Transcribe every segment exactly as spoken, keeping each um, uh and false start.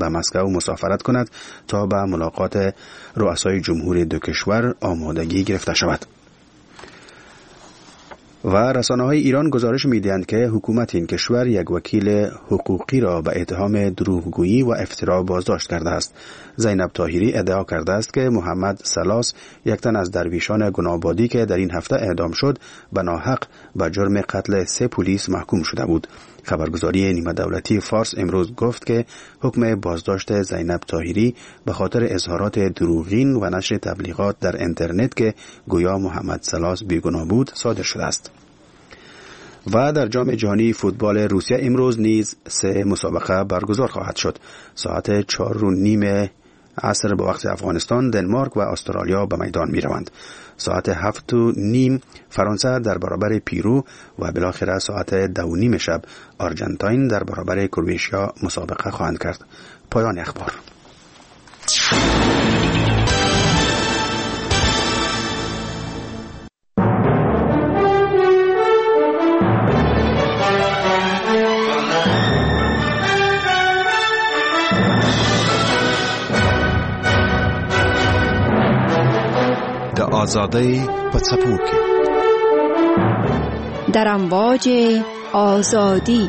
به مسکو مسافرت کند تا به ملاقات رؤسای جمهور دو کشور آمادگی گرفته شود. و رسانه‌های ایران گزارش می‌دهند که حکومت این کشور یک وکیل حقوقی را به اتهام دروغگویی و افترا بازداشت کرده است. زینب طاهری ادعا کرده است که محمد سلاس، یک تن از درویشان گنابادی که در این هفته اعدام شد، به ناحق به جرم قتل سه پلیس محکوم شده بود. خبرگزاری نیمه دولتی فارس امروز گفت که حکم بازداشت زینب طاهری به خاطر اظهارات دروغین و نشر تبلیغات در اینترنت که گویا محمد سلاس بیگناه بود صادر شده است. و در جام جهانی فوتبال روسیه امروز نیز سه مسابقه برگزار خواهد شد. ساعت چهار و نیم عصر به وقت افغانستان دنمارک و استرالیا به میدان می روند. ساعت هفت و نیم فرانسه در برابر پیرو و بالاخره ساعت دو و نیم شب آرژانتین در برابر کرواتیا مسابقه خواهند کرد. پایان اخبار. آزادی پڅپو کې در امواج آزادی.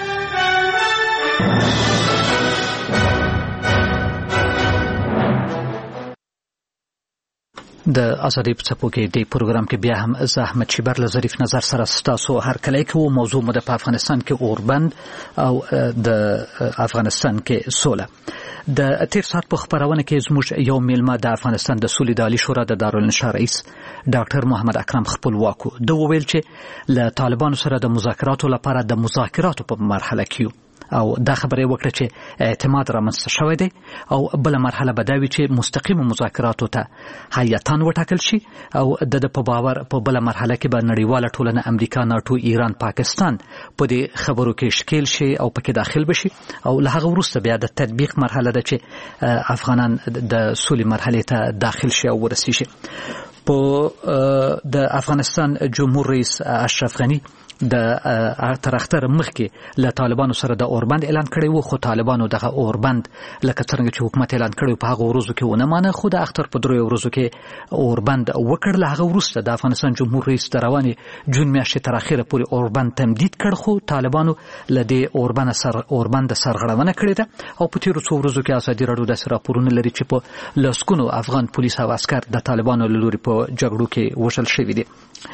د آزادی په څپو کې د پروګرام کې بیا هم زحمت شبر له ظریف نظر سره ستاسو هر کله کې موضوع مده په افغانستان کې اوربند او د افغانستان کې سوله. د تیر سات په خبرونه کې زموږ یو میلمه د افغانستان د سولې د عالی شورا د دارالانشا رئیس ډاکټر محمد اکرم خپلواکو د وویل چې له طالبانو سره د مذاکراتو لپاره د مذاکراتو په مرحله کې او دا خبره وکړه چې اعتماد رامنځته شوی دی او بل مرحله به دا وي چې مستقیم مذاکراتو ته هیئتان وټاکل شي او د په باور په بل مرحله کې به نړیواله ټولنه امریکا، ناټو، ایران، پاکستان په دې خبرو کې شکیل شي او پکې داخل بشي او له هغه وروسته بیا د تطبیق مرحله ده چې افغانان د سولې مرحله ته داخل شي او ورسیږي. په د افغانستان جمهور رئیس اشرف غنی د ترختر مخکې له طالبانو سره د اوربند اعلان کړی وو، خو طالبانو دغه اوربند لکه څنګه چې حکومت اعلان کړی په هغه ورځو کې ونه مانه، خو د اختر په درې ورځو کې اوربند وکړ. له هغه وروسته د افغانستان جمهور رئیس د روانې جون میاشتې تر اخره پورې اوربند تمدید کړ، خو طالبانو له دې اوربند سر اوربند سرغړونه کړې ده او په تیرو څو ورځو کې ازادي راډیو داسې راپورونه لري چې په لسګونو افغان پولیس او عسکر د طالبانو له لوري په جګړو کې وژل شوي دي.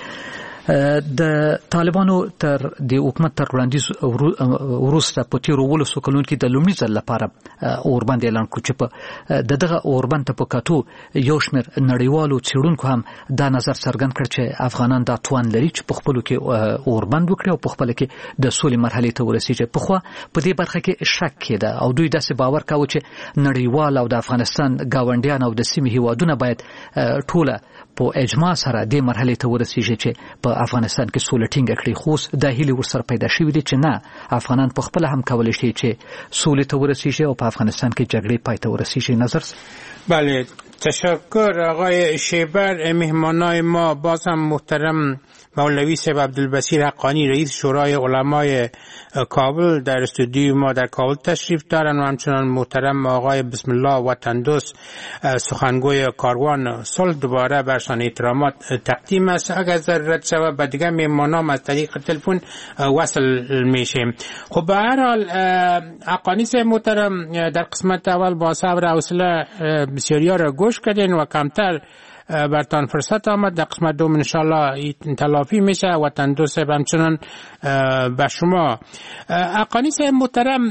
د طالبانو تر د حکومت تر وړاندیز وروسته په تیرو ولسو کلونو کې د لومړي ځل لپاره اوربند اعلان کړ چې په دغه اوربند ته په کتو یو شمېر نړیوالو څېړونکو هم دا نظر څرګند کړ چې افغانان دا توان لري چې په خپلو کې اوربند وکړي او په خپله کې د سولې مرحلې ته ورسېږي. پخوا په دې برخه کې شک کېده او دوی داسې باور کاوه چې نړیوال او د افغانستان ګاونډیان او د سیمې هیوادونه باید ټوله په اجماع سره دې مرحلې ته ورسېږي چې په افغانستان کې سوله ټینګه کړي، خو د هیلې ورسره پیدا شوي دي چې نه، افغانان په خپله هم کولی شي چې سولې ته ورسېږي او په افغانستان کې جګړې پای ته ورسېږي. نظر؟ بله، تشکر آقای شیبر. مهمانای ما باز هم محترم مولوی صاحب عبدالبصیر حقانی رئیس شورای علمای کابل در استودیوی ما در کابل تشریف دارن و همچنان محترم آقای بسم الله وطندوست سخنگوی کاروان صلح دوباره برشان احترامات تقدیم است. اگر ضرورت شود به دیگر مهمانان از طریق تلفن وصل میشه. خب به هر حال حقانی صاحب محترم در قسمت اول با صبر و حوصله بسیاریا را گوش کردین و کمتر برتان فرصت آمد. در قسمت دوم انشالله تلافی میشه. وطندو صاحب همچنان به شما. حقانی صاحب محترم،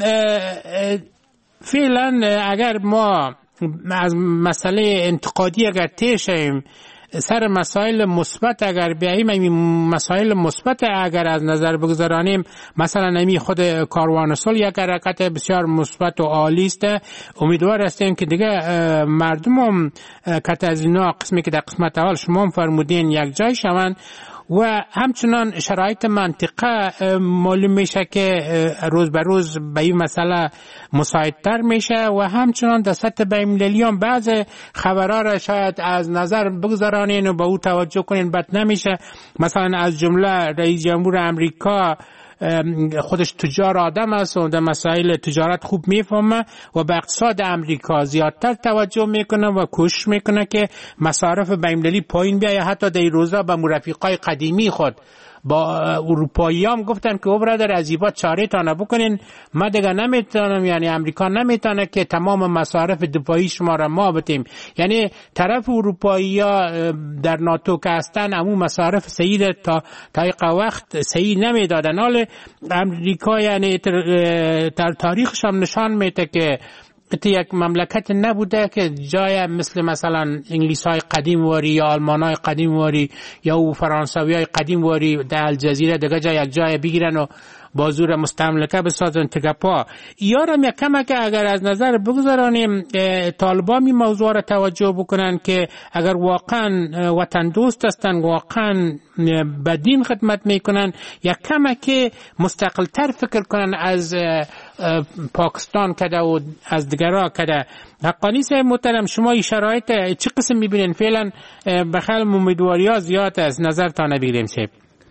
فعلا اگر ما از مسئله انتقادی اگر تیشیم سر مسائل مثبت اگر بیاییم، این مسائل مثبت اگر از نظر بگذارانیم، مثلا نمی خود کاروان صلح یک حرکت بسیار مثبت و عالی است. امیدوار هستیم که دیگه مردم هم که از اینا قسمی که در قسمت اول شما هم فرمودین یک جای شوند و همچنان شرایط منطقه معلوم میشه که روز به روز به این مسئله مساعدتر میشه و همچنان در سطح بین‌المللی هم بعض خبرها را شاید از نظر بگذارانین و به او توجه کنین بد نمیشه. مثلا از جمله رئیس جمهور امریکا خودش تجار آدم است و در مسائل تجارت خوب میفهمه و به اقتصاد امریکا زیادتر توجه میکنه و کوشش میکنه که مصارف بین‌المللی پایین بیاید. حتی در این روزا به مرافقای قدیمی خود با اروپایی هم گفتن که او برادر از ایبا چاره تانه بکنین، ما دیگه نمیتونم، یعنی امریکا نمیتونه که تمام مصارف دفاعی شما را ما بتیم. یعنی طرف اروپایی ها در ناتو که هستن امو مصارف صحیح تا تا وقت صحیح نمیدادن. حال امریکا یعنی در تاریخش هم نشان میده که یک مملکت نبوده که جای مثل مثلا انگلیس های قدیم واری یا آلمان های قدیم واری یا فرانسوی های قدیم واری در الجزیره دیگه جای یک جای بگیرن و بازور مستملکه بسازن تگپا. یارم یک کمه که اگر از نظر بگذارانیم طالبان می موضوع را توجه بکنن که اگر واقعا وطن دوست هستن، واقعا بدین خدمت میکنن، یک کمه که مستقل تر فکر کنن از پاکستان کده و از دیگرها کده. حقانی صاحب محترم، شما این شرایط چه قسم میبینین؟ فعلا بخیل امیدواری ها زیاد از نظر تا نبیریم صاحب.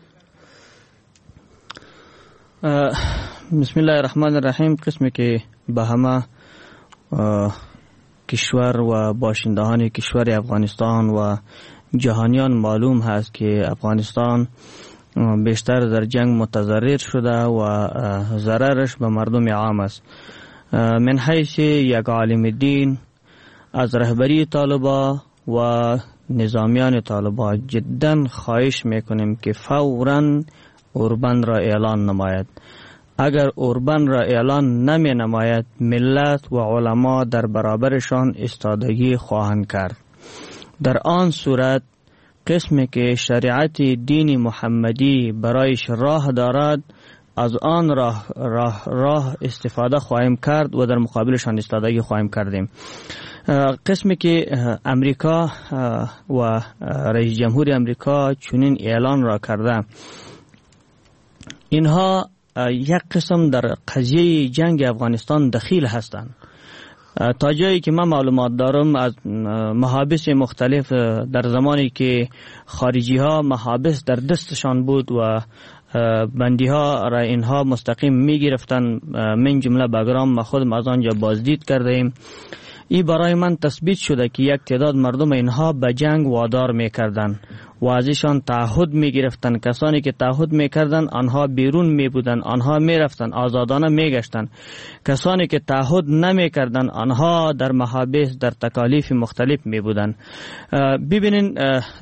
بسم الله الرحمن الرحیم. قسمی که به همه کشور و باشندگان کشور افغانستان و جهانیان معلوم هست که افغانستان بیشتر در جنگ متضرر شده و ضررش به مردم عام است. من حیث یک عالم دین از رهبری طالبا و نظامیان طالبا جدا خواهش میکنیم که فوراً اوربند را اعلان نماید. اگر اوربند را اعلان نمی نماید ملت و علما در برابرشان ایستادگی خواهند کرد. در آن صورت قسمی که شریعت دین محمدی برایش راه دارد از آن راه, راه, راه استفاده خواهیم کرد و در مقابلشان ایستادگی خواهیم کردیم. قسمی که امریکا و رئیس جمهور امریکا چنین اعلان را کرده، اینها یک قسم در قضیه جنگ افغانستان دخیل هستند. تا جایی که من معلومات دارم از محابس مختلف در زمانی که خارجی ها محابس در دستشان بود و بندی ها را اینها مستقیم می گرفتن، من جمله بگرام ما خودم از آنجا بازدید کرده ایم، ای برای من تثبیت شده که یک تعداد مردم اینها به جنگ وادار می کردن و ازشان تعهد می گرفتن. کسانی که تعهد می کردن آنها بیرون می بودن، آنها می رفتن، آزادانه می گشتن. کسانی که تعهد نمی کردن آنها در محابس در تکالیف مختلف می بودن. ببینین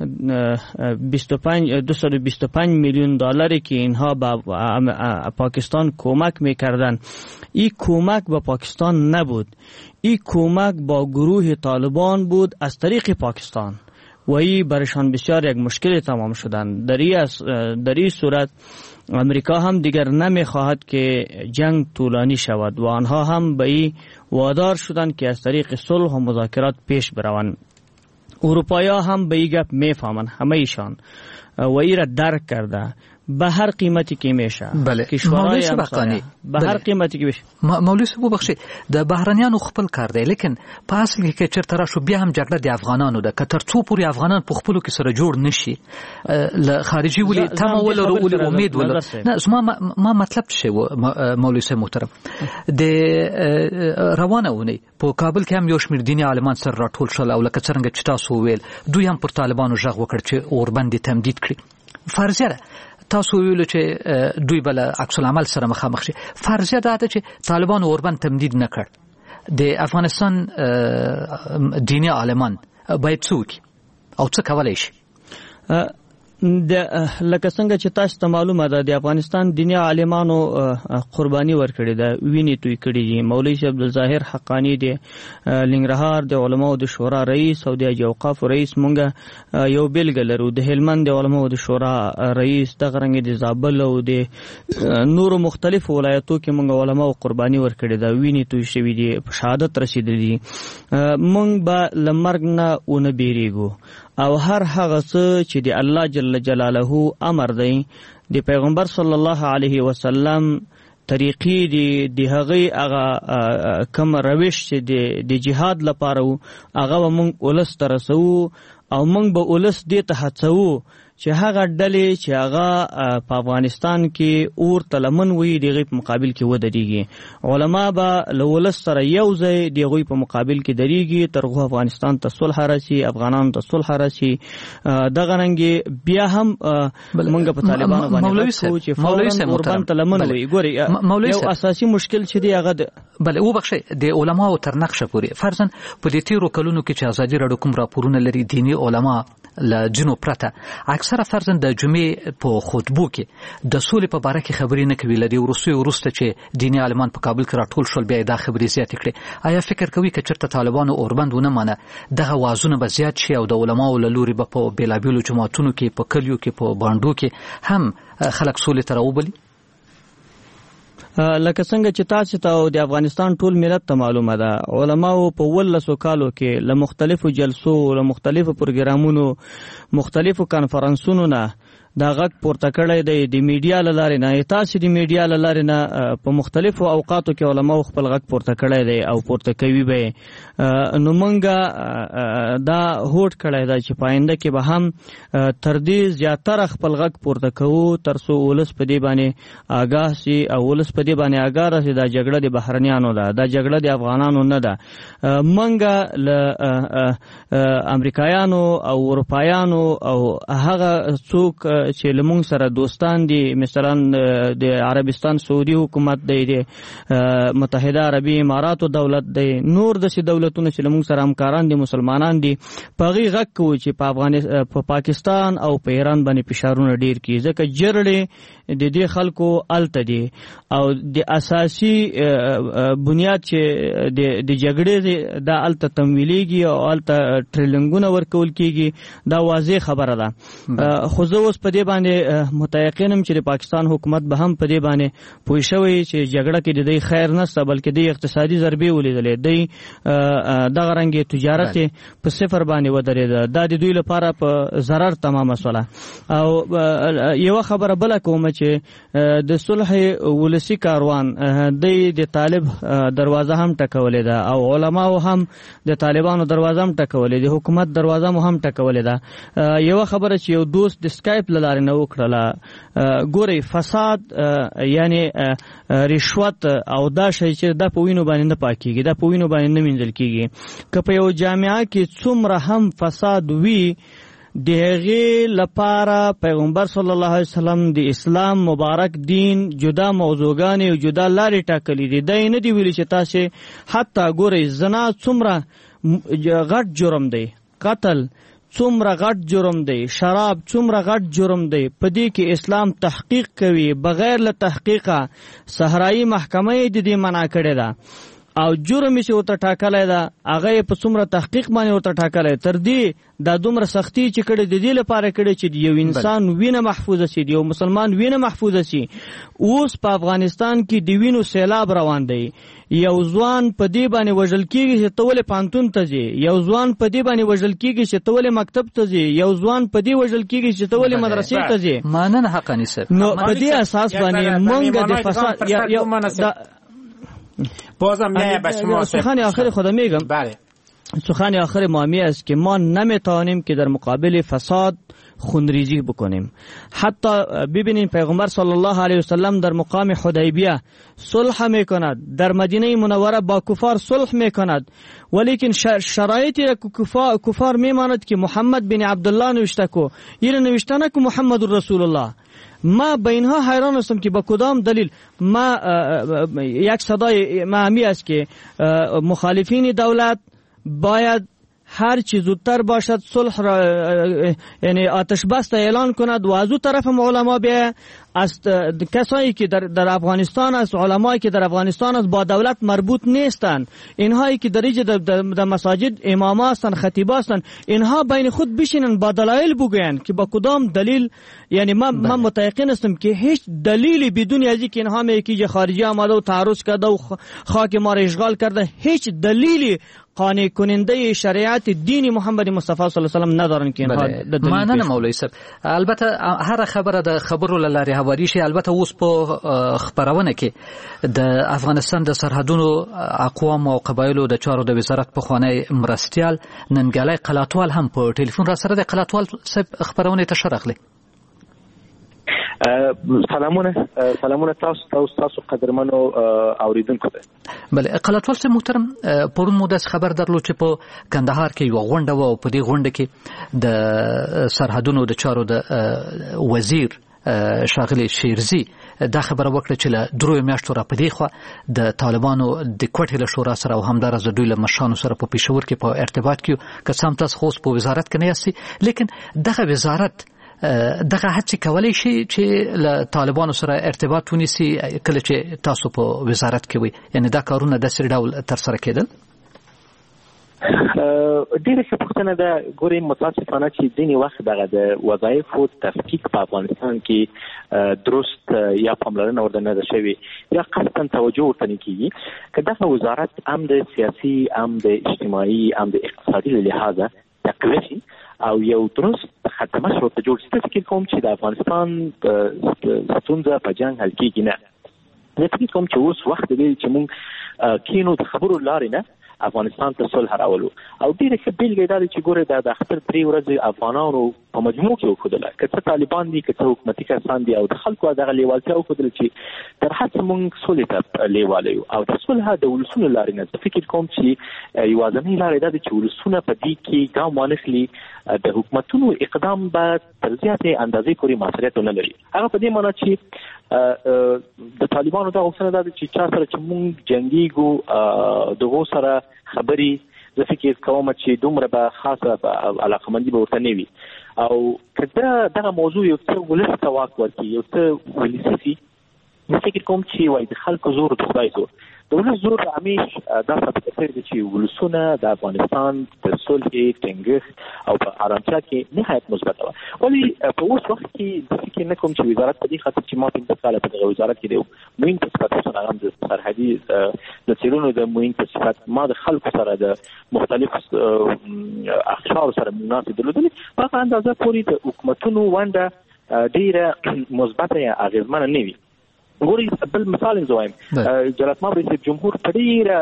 دویست و بیست و پنج میلیون دلاری که اینها به پاکستان کمک می کردن، این کمک به پاکستان نبود، این کمک با گروه طالبان بود از طریق پاکستان و ای برشان بسیار یک مشکل تمام شدن. در این صورت امریکا هم دیگر نمی خواهد که جنگ طولانی شود و آنها هم به این وادار شدند که از طریق صلح و مذاکرات پیش بروند. اروپایی هم به این گپ می فهمند، همه ایشان و ای را درک کرده به هر قیمتی که میشه. بله. مولوی صاحب حقانی به هر قیمتی که بشه. مولوی صاحب بخشي د بهرنیانو خپل کار دی، لیکن په اصل کې چرته راشو بیا هم جګړه د افغانانو ده. که تر څو پورې افغانان په خپلو کې سره جوړ نشي ل خارجي ولي تمه ولرو ولي امید ولرو. نه زما ما مطلب څه مولوی صاحب محترم د روانه ونی په کابل کې هم یو شمېر دیني عالمان سره راټول شول او لکه څنګه چې تاسو ویل دوی هم پر طالبانو ژغ وکړ چې اوربند تمدید کړي. فرضیه ده تاسو ویلو چې دوی بل عکس العمل سره مخامخ شي. فرضیه ده چې طالبان اوربند تمدید نکړ، د افغانستان دیني عالمان باید څوک او څه کولای شي؟ د لکه څنګه چې تاسو ته معلومه ده د افغانستان دیني عالمانو قرباني ورکړې ده، ویني توی کړي دي. مولوی شیخ عبدالظاهر حقانی د لنګرهار د علماو د شورا رئیس او د اوقاف رئیس، مونږه یو بیلګه لرو. د هلمند د علماو د شورا رئیس، دغه رنګ د زابل او د نورو مختلفو ولایتو کې مونږ علماو قرباني ورکړې ده، ویني توی شوي دي، په شهادت رسیدلي دي. مونږ به له مرګ نه ونه بیریږو او هر هغه څه چې د الله جل جلاله امر دی، د پیغمبر صلی الله علیه وسلم طریقې دی، د هغې هغه کوم روش چې د جهاد لپاره و هغه به موږ ولس ته رسوو او موږ به ولس دې ته هڅوو چې هغه ډلې چې هغه په افغانستان کې اور تلمن وي دغه په مقابل کې ودرېږي. علما به له ولس سره یو ځای دغه په مقابل کې درېږي تر هغه افغانستان ته صلح راشي، افغانانو ته صلح راشي. دغه رنګ بیا هم موږ په طالبانو باندې کوو چې فورا اوربند تلمن وي. ګوري یو اساسي مشکل چې دی هغه بل او بخښي د علماو تر نقشه پورې فرضاً په دې تیرو کلونو کې چې ازادي راډیو کوم راپورونه لري دینی علما له جنو پرته اکثره فرضاً د جمعې په خطبو کې د سولې په باره کې خبرې نه کوي. لدی وروستي وروسته چې دینی عالمان په کابل کې راټول شول بیا دا خبرې زیاتې کړې. آیا فکر کوي که چېرته طالبانو اوربند ونه مانه دغه وازونه به زیات شي او د علماو له لوري به په بېلابېلو جماعتونو کې په کلیو کې په بانډو کې هم خلک سولې ته راوبلي؟ لکه څنګه چې تاسو ته او د افغانستان ټول ملت ته معلومه ده علماو په ولسو کالو کې له مختلفو جلسو له مختلفو پروګرامونو مختلفو کانفرنسونو نه دا غږ پورته کړی دی د میډیا له لارې نه. تاسو د میډیا له لارې نه په مختلفو اوقاتو کې علماو خپل غږ پورته کړی دی او پورته کوي به. نو مونږ دا هوډ کړی دی چې په آینده کې به هم تر دې زیاتره خپل غږ پورته کوو تر څو ولس په دې باندې آګاه سي او ولس په دې باندې آګاه راشي دا جګړه د بهرنیانو ده، دا جګړه د افغانانو نه ده. مونږ له امریکایانو او اروپایانو او هغه څوک چې لمونږ سره دوستان دي مثلا د عربستان سعودي حکومت دی، د متحده عربي اماراتو دولت دی، نور داسې دولتونه چې لمونږ سره همکاران دي مسلمانان دي په هغې غږ کوو چې په افغانستان په پاکستان او په ایران باندې فشارونه ډیر کړي ځکه جرړې د دې خلکو الته دي او د اساسي بنیاد چې د جګړې دا الته تمویلېږي او الته ټریلینګونه ورکول کېږي دا واضح خبره ده. خو زه اوس په دې باندې متيقنم چې د پاکستان حکومت به هم په دې باندې پوه شوی چې جګړه کې د دې خیر نشته بلکې د اقتصادي ضربې ولیدلې دی دغه رنګ تجارت په صفر باندې ودرېده. دا د دوی لپاره په ضرر تمامه شوله. او یو خبره بل کوم چې د صلح ولسی کاروان د طالب دروازه هم ټکولې ده او علماو هم د طالبانو دروازه هم ټکولې ده، حکومت دروازه هم ټکولې ده. یو خبره چې یو دوست د سکایپ لاره نه وکړه ګوري فساد یعنی رشوت او دا شی چې د پوینو باندې نه پاکيږي دا پوینو باندې نه منځل کیږي. که په یو جامعه کې څومره هم فساد وي دغه لپاره پیغمبر صلی الله علیه وسلم د اسلام مبارک دین جدا موضوعګان او جدا لارې ټاکلې دي. دا نه دی ویلي چې تاسو حتی ګوري زنا څومره غټ جرم دی، قتل څومره غټ جرم دی، شراب څومره غټ جرم دی. په دې کې اسلام تحقیق کوي بغیر له تحقیقه. صحرایي محکمه یې د دې منع کړې ده او جرم یې ورته ټاکلی ده هغه په څومره تحقیق باندې ورته ټاکلی. تر دې دا دومره سختي چې کړې د دې لپاره کړې چې یو انسان وینه محفوظه شي، یو مسلمان وینه محفوظه شي. اوس په افغانستان کې د وینو سیلاب روان دی. یو ځوان په دې باندې وژل کېږي چې ته ولې پانتون ته ځې، یو ځوان په دې باندې وژل کېږي چې ته ولې مکتب ته ځې، یو ځوان په دې وژل کېږي چې ته ولې مدرسې ته ځې. مننه حقانی صاحب. نو په دې اساس باندې مونږ د فساد یو بازم نه به شما سخن آخر خودم میگم. بله سخن آخر مامی است که ما نمیتوانیم که در مقابل فساد خونریزی بکنیم. حتی ببینین پیغمبر صلی الله علیه وسلم در مقام حدیبیه صلح میکند، در مدینه منوره با کفار صلح میکند، ولیکن شرایطی را کفار, کفار میماند که محمد بن عبدالله نوشته کو این نوشته نه که محمد رسول الله. ما به اینها حیران هستم که با کدام دلیل. ما یک صدای معمی است که مخالفین دولت باید هر چی زودتر باشد صلح را یعنی آتش بس اعلان کند و از اون طرف علما بیا از کسایی که در, در افغانستان است، علمایی که در افغانستان است با دولت مربوط نیستند، اینهایی که در اینجا در, در مساجد اماما هستند خطیبا هستند، اینها بین خود بشینن با دلایل بگویند که با کدام دلیل. یعنی من من متيقن هستم که هیچ دلیلی بدون از اینکه اینها میگه خارجی آمده و تعرض کرده و خاک ما را اشغال کرده هیچ دلیلی قانع کننده شریعت دین محمد مصطفی صلی الله علیه وسلم ندارن که اینها معنی مولوی صاحب البته هر خبره د خبرو لاره هواری شي البته اوس په خبرونه کې د افغانستان د سرحدونو اقوام او قبایلو د چارو د وزارت په خوانی مرستيال ننګلای قلاتوال هم په ټلیفون را سره د قلاتوال صاحب خبرونه ته شرخلي. سلامونه سلامونه تاسو تاسو تاسو قدرمنو اوریدونکو ته. بله قلاتوال صاحب محترم پرون مو د خبر درلود چې په کندهار کې یو غونډه و او په دې غونډه کې د سرحدونو د چارو د وزیر شاغلی شیرزی دا خبره وکړه چې له درو میاشتو را پدې خو د طالبانو د کوټې له شورا سره او همدارس د دوی له مشانو سره په پېښور کې په ارتباط کې قسم تاسو خو په وزارت کې نه یاستئ لیکن دغه وزارت دغه هڅه کولای شي چې له طالبانو سره ارتباط ونیسي کله چې تاسو په وزارت کې وي یعنی دا کارونه د سر ډول تر سره کېدل. ډیره ښه پوښتنه ده. ګورئ متاسفانه چې ځینې وخت دغه د وظایفو تفکیک په افغانستان کې درست یا پاملرنه ورته نه ده شوې یا قصدا توجه ورته نه کېږي که دغه وزارت هم د سیاسي هم د اجتماعي هم د اقتصادي له لحاظه تقویه شي او یو درست خدمت ورته جوړ شي. فکر کوم چې د افغانستان ستونزه په جنګ حل کېږي نه. زه فکر کوم چې اوس وخت دی چې موږ کینو د خبرو لارې نه افغانستان ته صلح راولو او ډیره ښه بیلګه دا ده چې ګوره د اختر درې ورځې افغانانو په مجموع کې وښودله که څه طالبان دي که څه حکومتي کسان دي او د خلکو دغه لیوالتیا وښودله چې تر هڅه موږ سولې ته لیواله یو او د صلح د ولسونو لارې نه. زه فکر کوم چې یوازینۍ لارې دا ده چې ولسونه په دې کې ګام وانخلي. د حکومتونو اقدام به تر زیاتې اندازې پورې موثریت ونه لري. هغه په دې معنی چې د طالبانو دا غوښتنه ده چې چا سره چې موږ جنګیږو دغو سره خبرې زه فکر کوم چې دومره به خاصه علاقمندي به ورته نه وي او که دغه موضوع یو څه ولس ته واک ورکړي یو څه ولسي شي زه فکر کوم چې وایي د خلکو زور د خدای زور د ولس زور همیش دا ثابت کړی دی چې ولسونه د افغانستان د صلح ټینګښت او په ارامتیا کې نهایت مثبته وه. ولې په اوس وخت کې زه فکر نه کوم چې وزارت په دې خاطر چې ما پنځه کاله په دغه وزارت کې دی معین په صفت اوسه هغه د سرحدي د څیړنو د معین په صفت ما د خلکو سره د مختلف اقشارو سره مناسب درلودلې په هغه اندازه پورې د حکومتونو ونډه ډېره مثبته یا اغېزمنه نه وي. ګورئ بل مثال یې وایم جلال ماب رئیس جمهور په ډېره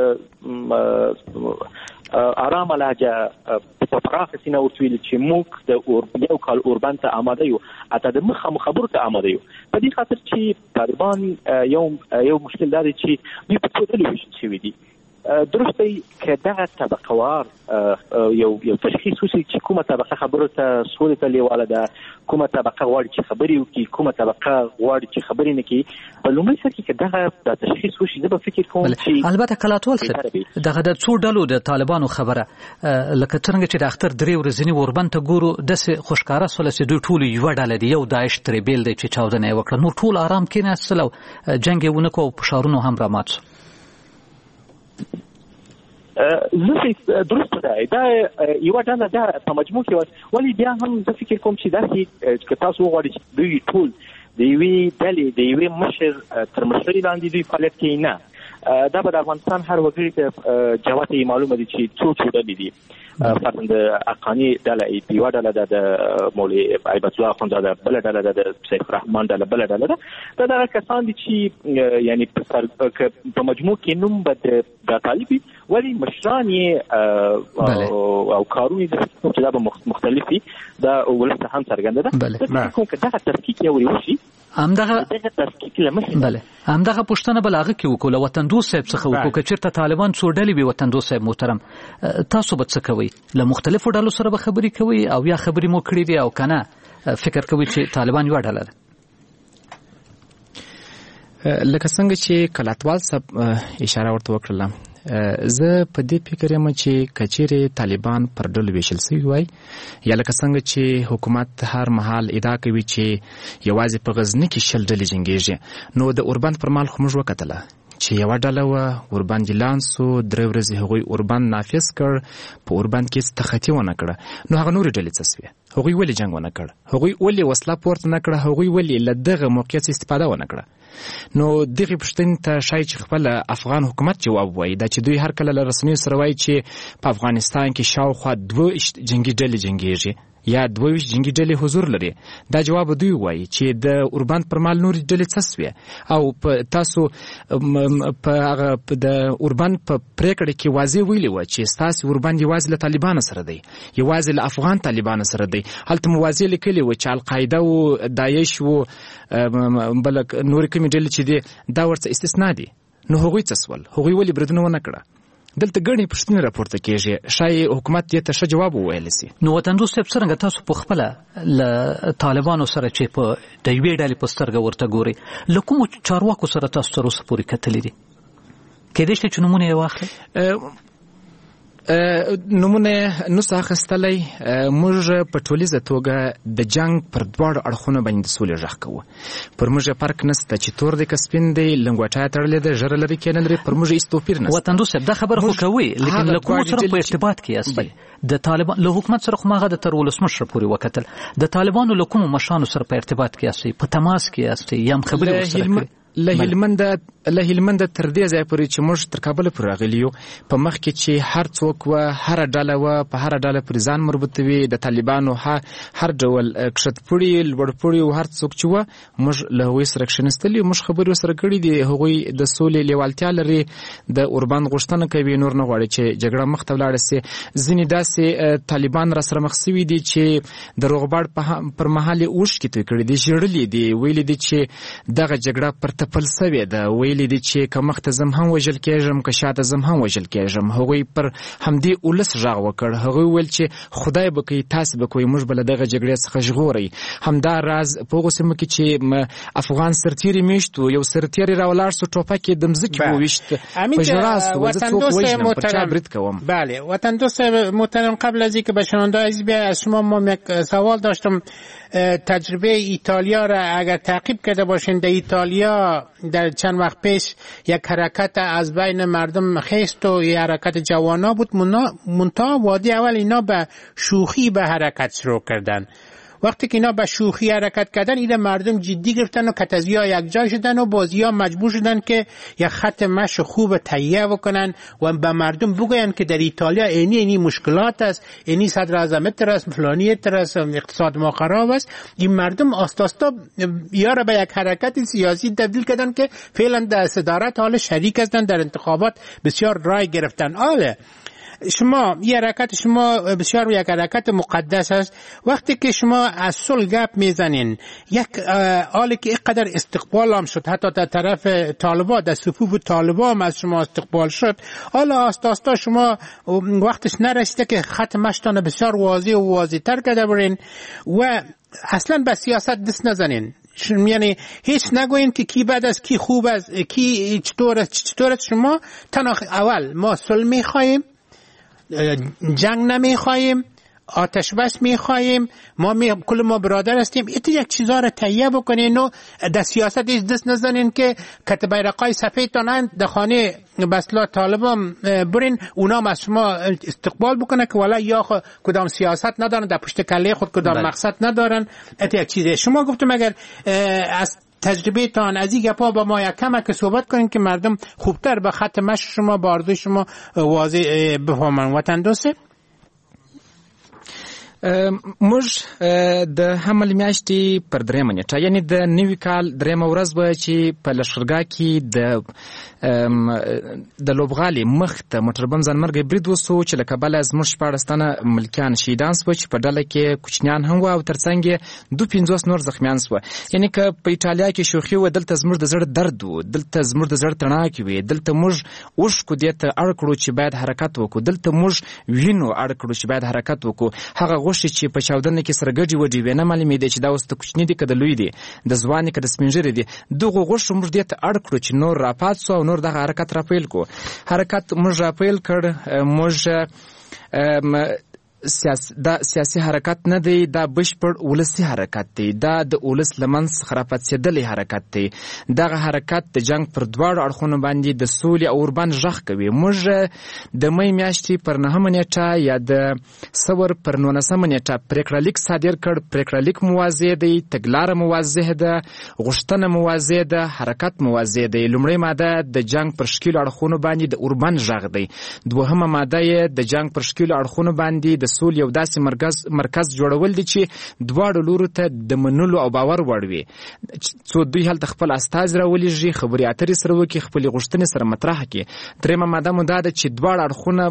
ارامه لهجه په پراخه سینه ورته ویل چې موږ د یو کال اوربند ته آماده یو اته د مخه خبرو ته آماده یو په دې خاطر چې طالبان یو یو مشکل دا دی چې دوی په څو ډلو ویشل شوي دي. درسته که دغه طبقه وار یو یو تشخیص وشي چې کومه طبقه خبرو ته سولې ته لیواله ده کومه طبقه غواړي چې خبرې وکړي کومه طبقه غواړي چې خبرې نه کړي په لومړي سر کې که دغه د تشخیص وشي زه به فکر کوم چې البته کلاتوال صاحب دغه د څو ډلو د طالبانو خبره لکه څنګه چې د اختر درې ورځې اوربند ته ګورو داسې خوشکاره سوله چې دوی ټول یوه ډله دي یو داعش ترې بیل دی چې چاودنه یې وکړه نور ټول آرام کېناستل او جنګ یې ونه کړ او فشارونه هم رامات شو. زه درسته ده دا یوه ډله ده په مجموع کې ولې بیا هم زه فکر کوم چې داسې که تاسو وغواړئ چې دوی ټول د یوې ډلې د یوې مشر تر مشرۍ لاندې دوی فعالیت کوي نه دا به د افغانستان هر وګړي ته جواب یې معلومه دي چې څو څو ډلې دي. فرضاً د حقاني ډله یوه ډله ده د مولوي ایبت الله اخندزاده بله ډله ده د سیف الرحمن ډله بله ډله ده دا دغه کسان دي چې یعنی په مجموع کې نوم به د طالب وي ولې مشران یې او کارونه چې دا به مختلف وي دا ولس ته هم څرګنده ده. کوم که دغه تفکیک یو وشي همدغه تفکیک لمخې بله همدغه پوښتنه بل هغه کې وکړو له وطندوس صاحب څخه وکړو که چېرته طالبان څو ډلې وي وطندوس صاحب محترم تاسو به څه کوئ له مختلفو ډلو سره به خبرې کوئ او یا خبرې مو کړې دي او که نه فکر کوئ چې طالبان یوه ډله ده؟ لکه څنګه چې کلاتوال صاحب اشاره ورته وکړله زه په دې فکر یم چې کچېرې طالبان پر ډلو ویشل سوي وای یا لکه څنګه چې حکومت هر مهال ادعا کوي چې یوازې په غزني کې شل ډلې جنګېږي نو د اوربند پر مهال خو موږ وکتله چې یو ډله و ورباندې لانسو درې ورځې هغوی اوربند نافذ کړ په اوربند کې تخطي ونه کړه نو هغه نورې ډلې څه سوې هغوی ولې جنګ ونه کړ هغوی ولې وسله پورته نه کړه هغوی ولې له دغه موقعیت استفاده ونه کړه نو دغه پوښتنې ته شاید چې خپل افغان حکومت جواب وایي دا چې دوی هر کله له رسنیو سره وایي چې په افغانستان کې شاوخوا دوه جنګي ډلې جنګېږي یا دوه ویشت جنګي ډلې حضور لري دا جواب دوی وایي چې د اوربند پر مال نورې ډلې څه سوې او په تاسو په هغه د اوربند په پریکړه کې واضح ویلي وه چې ستاسې اوربند یوازې له طالبانو سره دی یوازې له افغان طالبانو سره دی هلته مو واضح لیکلي وه چې القاعده و داعش و بله نورې کومې ډلې چې دي دا ورڅه استثنا دي نو هغوی څه سول هغوی ولې بریدونه ونه کړه دلته ګڼې پوښتنې راپورته کېږي ښایي حکومت دې ته ښه جواب وویلی سي نو وطن دوست صاحب څرنګه تاسو په خپله له طالبانو سره چې په د یوې ډلې په سترګه ورته ګورئ له کومو چارواکو سره تاسو تر اوسه پورې کتلي دي کېدای شي چې نومونه یې واخلئ نمونه نوسه اخیستلی موږ په ټولیزه توګه د جنګ پر دواړو اړخونو باندې د سولې غږ کوو پر موږ فرق نشته چې تور دی که سپین دی لنګوټه تړلې ده ژره لري که نه لري پر موږ هېڅ توپیر نشته وطن دوست صاحب دا خبره خو کوي لیکن له کومو سره په ارتباط کې یاستئ د طالبان له حکومت سره خو ما هغه د تر ولسمشره پورې وکتل د طالبانو له کومو مشرانو سره په ارتباط کې یاستئ په تماس کې یاستئ یا هم خبرې ورسره کوئ له هلمنده له هلمنده تر دې ځای پورې چې موږ تر کابله پورې راغلي یو په مخ کې چې هر څوک وه هره ډله وه په هره ډله پورې ځان مربوط وي د طالبانو هر ډول کښتپوړي لوړپوړي او هر څوک چې وه موږ له هغوی سره کښېنستلي موږ خبرې ورسره کړي دي هغوی د سولې لیوالتیا لري د اوربند غوښتنه کوي نور نه غواړي چې جګړه مخ ته ولاړه سي ځینې داسې طالبان را سره مخ سوي دي چې د روغبړ پر مهال یې اوښکې توی کړي دي ژړلي دي ویلي دي چې دغه جګړه پر تپل سوې ده ویلي دي چې که مخته زم هم وژل کېږم که شاته زم هم وژل کېږم هغوی پر همدې ولس غږ وکړ هغوی ویل چې خدای به کوي تاسې به کوئ موږ به له دغه جګړې څخه ژغورئ همدا راز په هغو سیمو کې چې افغان سرتیري میشت و یو سرتیری راولاړ سو ټوپک یې د مځکې وویشت په ژړا سو زه څوک وژنم پر چا برید کوم بله وطن دوست محترم قبل از اینکه به شنونده عزیز بیاید از شما ما یک سوال داشتم تجربه ایتالیا را اگر تعقیب کرده باشین در ایتالیا در چند وقت پیش یک حرکت از بین مردم خیست و یک حرکت جوانا بود منتها وادی اول اینا به شوخی به حرکت شروع کردن وقتی که اینا به شوخی حرکت کردن اینا مردم جدی گرفتن و کتزی ها یک جای شدن و بازی ها مجبور شدن که یک خط مشی خوب تهیه بکنن و به مردم بگوین که در ایتالیا اینی اینی مشکلات است اینی صدر اعظم اتر است فلانی اتر است اقتصاد ما خراب است این مردم آستاستا یا را به یک حرکت سیاسی تبدیل کردن که فعلا در صدارت حال شریک هستن در انتخابات بسیار رای گرفتن آله شما یه حرکت شما بسیار یک حرکت مقدس است وقتی که شما از صلح گپ میزنین یک حالی که اینقدر استقبال هم شد حتی در طرف طالبان در صفوف طالبان از شما استقبال شد حالا آستا آستا شما وقتش نرسیده که خط مشتان بسیار واضح و واضح تر کرده برین و اصلا به سیاست دست نزنین یعنی هیچ نگوین که کی بعد از کی خوب است کی چطور است چطور است شما تنها اول ما صلح میخواهیم جنگ نمیخواهیم آتش بس میخواهیم ما می... کل ما برادر هستیم ایت یک چیزا رو تهیه بکنین و در سیاست ایش دست نزنین که کت بیرقای سفید تانند در خانه بسلا طالبان برین اونا از شما استقبال بکنه که ولی یا کدام سیاست ندارن در پشت کله خود کدام مقصد ندارن ایت یک چیزه شما گفتم اگر از تجربه تان از این گپا با ما یک کمک صحبت کنین که مردم خوبتر به خط مشی شما با اردوی شما واضح بفهمن وطن دوسته موږ د حمل میاشتې پر درېیمه نیټه یعنې د نوي کال درېیمه ورځ به چې په لښکرګاه کې د د لوبغالي مخ ته موټربم ځانمرګی برید وسو چې له کبله زموږ شپاړس تنه ملکیان شهیدان سوه چې په ډله کې کوچنیان هم وه او تر څنګ یې دوه پنځوس نور زخمیان سوه یعنې که په ایټالیا کې شوخي وه دلته زموږ د زړه درد و دلته زموږ د زړه تڼاکې وې دلته موږ اوښکو دې ته اړ کړو چې باید حرکت وکړو دلته موږ وینو اړ کړو چې باید حرکت وکړو هغه غوښې چې په چاودنه کې سره ګډې وډې وې نه معلومېدې چې دا اوس د کوچني دي که د لوی دي د ځوان که د سپین ږیري دي دغو غوښو موږ دې ته اړ کړو چې نور راپات سو او نور دغه حرکت راپیل کړو حرکت موږ راپیل کړ موږ سیاسی دا سیاسي حرکت نه دی، دا بشپړ ولسي حرکت دی، دا د ولس لمن څخه راپاڅېدلی حرکت دی. دغه حرکت د جنگ پر دواړو اړخونو باندې د سولې او اوربند غږ کوي. موږ د مې میاشتې پر نهمه نیټه یا د سور پر نولسمه نیټه پریکړه لیک صادر کړ. پریکړه لیک مواضح دی، تګلاره مواضح ده، غوښتنه مواضح ده، حرکت مواضح دی. لومړی ماده د جنگ پر شکیلو اړخونو باندې د اوربند غږ دی. دوهمه ماده یې د جنگ پر شکیلو اړخونو باندې د سولې یو داسې مرکز مرکز جوړول دي چې دواړو لورو ته د منلو او باور وړ وي، څو دوی هلته خپل استازي راولېږي، خبرې اترې سره وکړي، خپلې غوښتنې سره مطرح کړي. درېیمه ماده مو دا ده چې دواړه اړخونه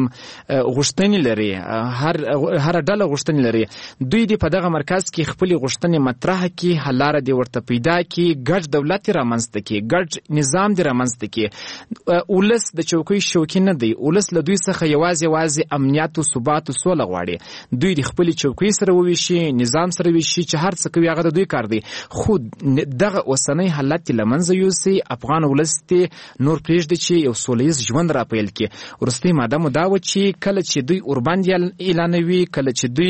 غوښتنې لري، هر هره ډله غوښتنې لري. دوی دې په دغه مرکز کې خپلې غوښتنې مطرح کړي، حل لاره دې ورته پیدا کړي، ګډ دولت دې رامنځته کړي، ګډ نظام دې رامنځته کړي. ولس د چوکۍ شوکي نه دی، ولس له دوی څخه یوازې یوازې امنیت او ثبات او سوله غواړي. دوی د خپلې چوکۍ سره وویشي، نظام سره وویشي، چې هر څه کوي هغه د دوی کار دی. خو دغه اوسنی حالت له منځه یوسي، افغان ولس ته نور پرېږدي چې یو سولیز ژوند راپیل کړي. وروستۍ ماده مو دا وه چې کله چې دوی اوربند اعلانوي، کله چې دوی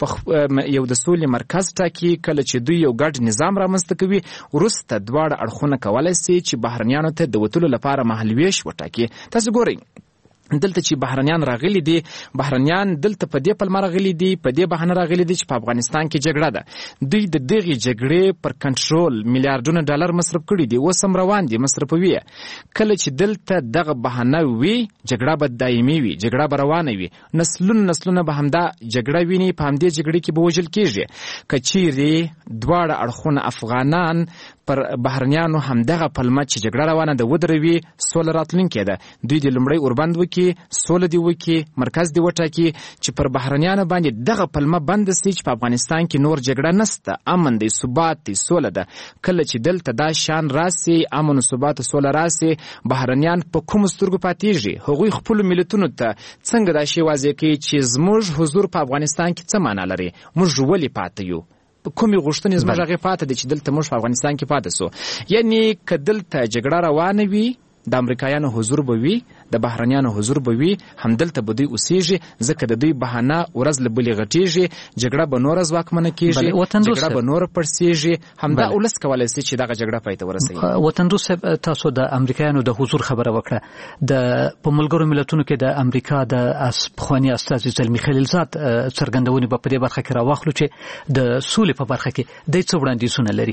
یو د سولې مرکز ټاکي، کله چې دوی یو ګډ نظام رامنځته کوي، وروسته دواړه اړخونه کولی سي چې بهرنیانو ته د وتلو لپاره مهالویش وټاکي. تاسو ګورئ دلته چې بهرنیان راغلي دي، بهرنیان دلته په دې پلمه راغلي دي، په دې بهانه راغلي دي چې په افغانستان کې جګړه ده. دوی د دغې جګړې پر کنټرول میلیارډونه ډالر مصرف کړي دي، اوس هم روان دي مصرفوي. کله چې دلته دغه بهانه وي، جګړه به دایمي وي، جګړه به روانه وي، نسلونه نسلونه به همدا جګړه ویني، په همدې جګړې کې به وژل کېږي. که چیرې دواړه اړخونه افغانان پر بهرنیانو همدغه پلمه چې جګړه روانه ده ودروي، سوله راتلونکې ده. دوی د لومړی اوربند وکړي، سوله دې وکړي، مرکز دې وټاکي چې پر بهرنیانو باندې دغه پلمه بنده سي چې په افغانستان کې نور جګړه نسته، امن دی، ثبات دی، سوله ده. کله چې دلته دا شان راسي، امن او ثبات او سوله راسي، بهرنیان په کومو سترګو پاتېږي؟ هغوی خپلو ملتونو ته څنګه دا شی واضح کوي چې زموږ حضور په افغانستان کې څه معنا لري، موږ ولې پاتې یو، کومې غوښتنې زموږ هغې پاتې دي چې دلته موږ په افغانستان کې پاتې سو. یعنې که دلته جګړه روانه وي، د امریکایانو حضور به وي، د بهرنیانو حضور به وي، همدلته به دوی اوسېږي، ځکه د دوی بهانه ورځ له بلې غټېږي، جګړه به نوره ځواکمنه کېږي، جګړه به نوره پړسېږي. همدا ولس کولی شي چې دغه جګړه پای ته ورسوي. وطندوس صاحب، تاسو د امریکایانو د حضور خبره وکړه. د په ملګرو ملتونو کې د امریکا د پخواني استازي زلمي خلیلزاد څرګندونې به په دې برخه کې راواخلو چې د سولې په برخه کې دوی څه وړاندیزونه لري.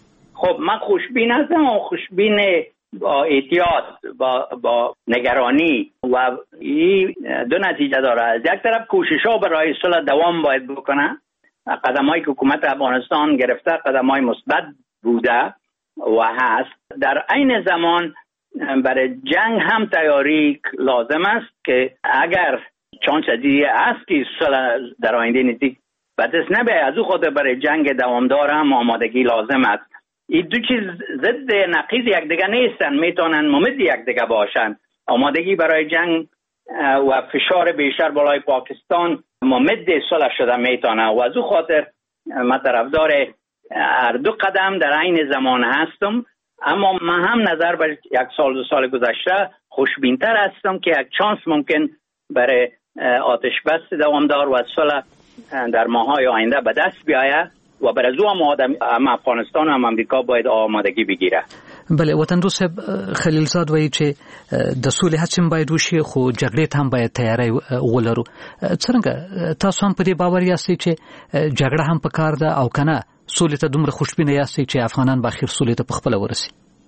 خب من خوشبین هستم و خوشبین با احتیاط، با با نگرانی و این دو نتیجه داره. از یک طرف کوشش‌ها برای صلح دوام باید بکنه، قدم‌هایی که حکومت افغانستان گرفته قدم‌های مثبت بوده و هست. در عین زمان برای جنگ هم تیاری لازم است که اگر چانس دیگه است که صلح در آینده نزدیک به دست نبیاید، از او خاطر برای جنگ دوامدار هم آمادگی لازم است. این دو چیز ضد نقیض یکدیگر نیستن، میتونن ممد یکدیگر باشن. آمادگی برای جنگ و فشار بیشتر بالای پاکستان ممد صلح شده میتونه و از او خاطر من طرفدار هر دو قدم در عین زمان هستم. اما من هم نظر بر یک سال دو سال گذشته خوشبینتر هستم که یک چانس ممکن برای آتش بس دوامدار و صلح در ماهای آینده به دست بیاید و برای او هم افغانستان و هم امریکا باید آمادگی بگیره. بله، وطندوس صاحب، خلیلزاد وایي چې د سولې هڅې هم باید وشي، خو جګړې ته هم باید تیاری ولرو. څرنګه تاسو هم په دې باور یاستئ چې جګړه هم پکار ده او که نه سولې ته دومره خوشبینه یاستئ چې افغانان به اخر سولې ته پخپله ورسي؟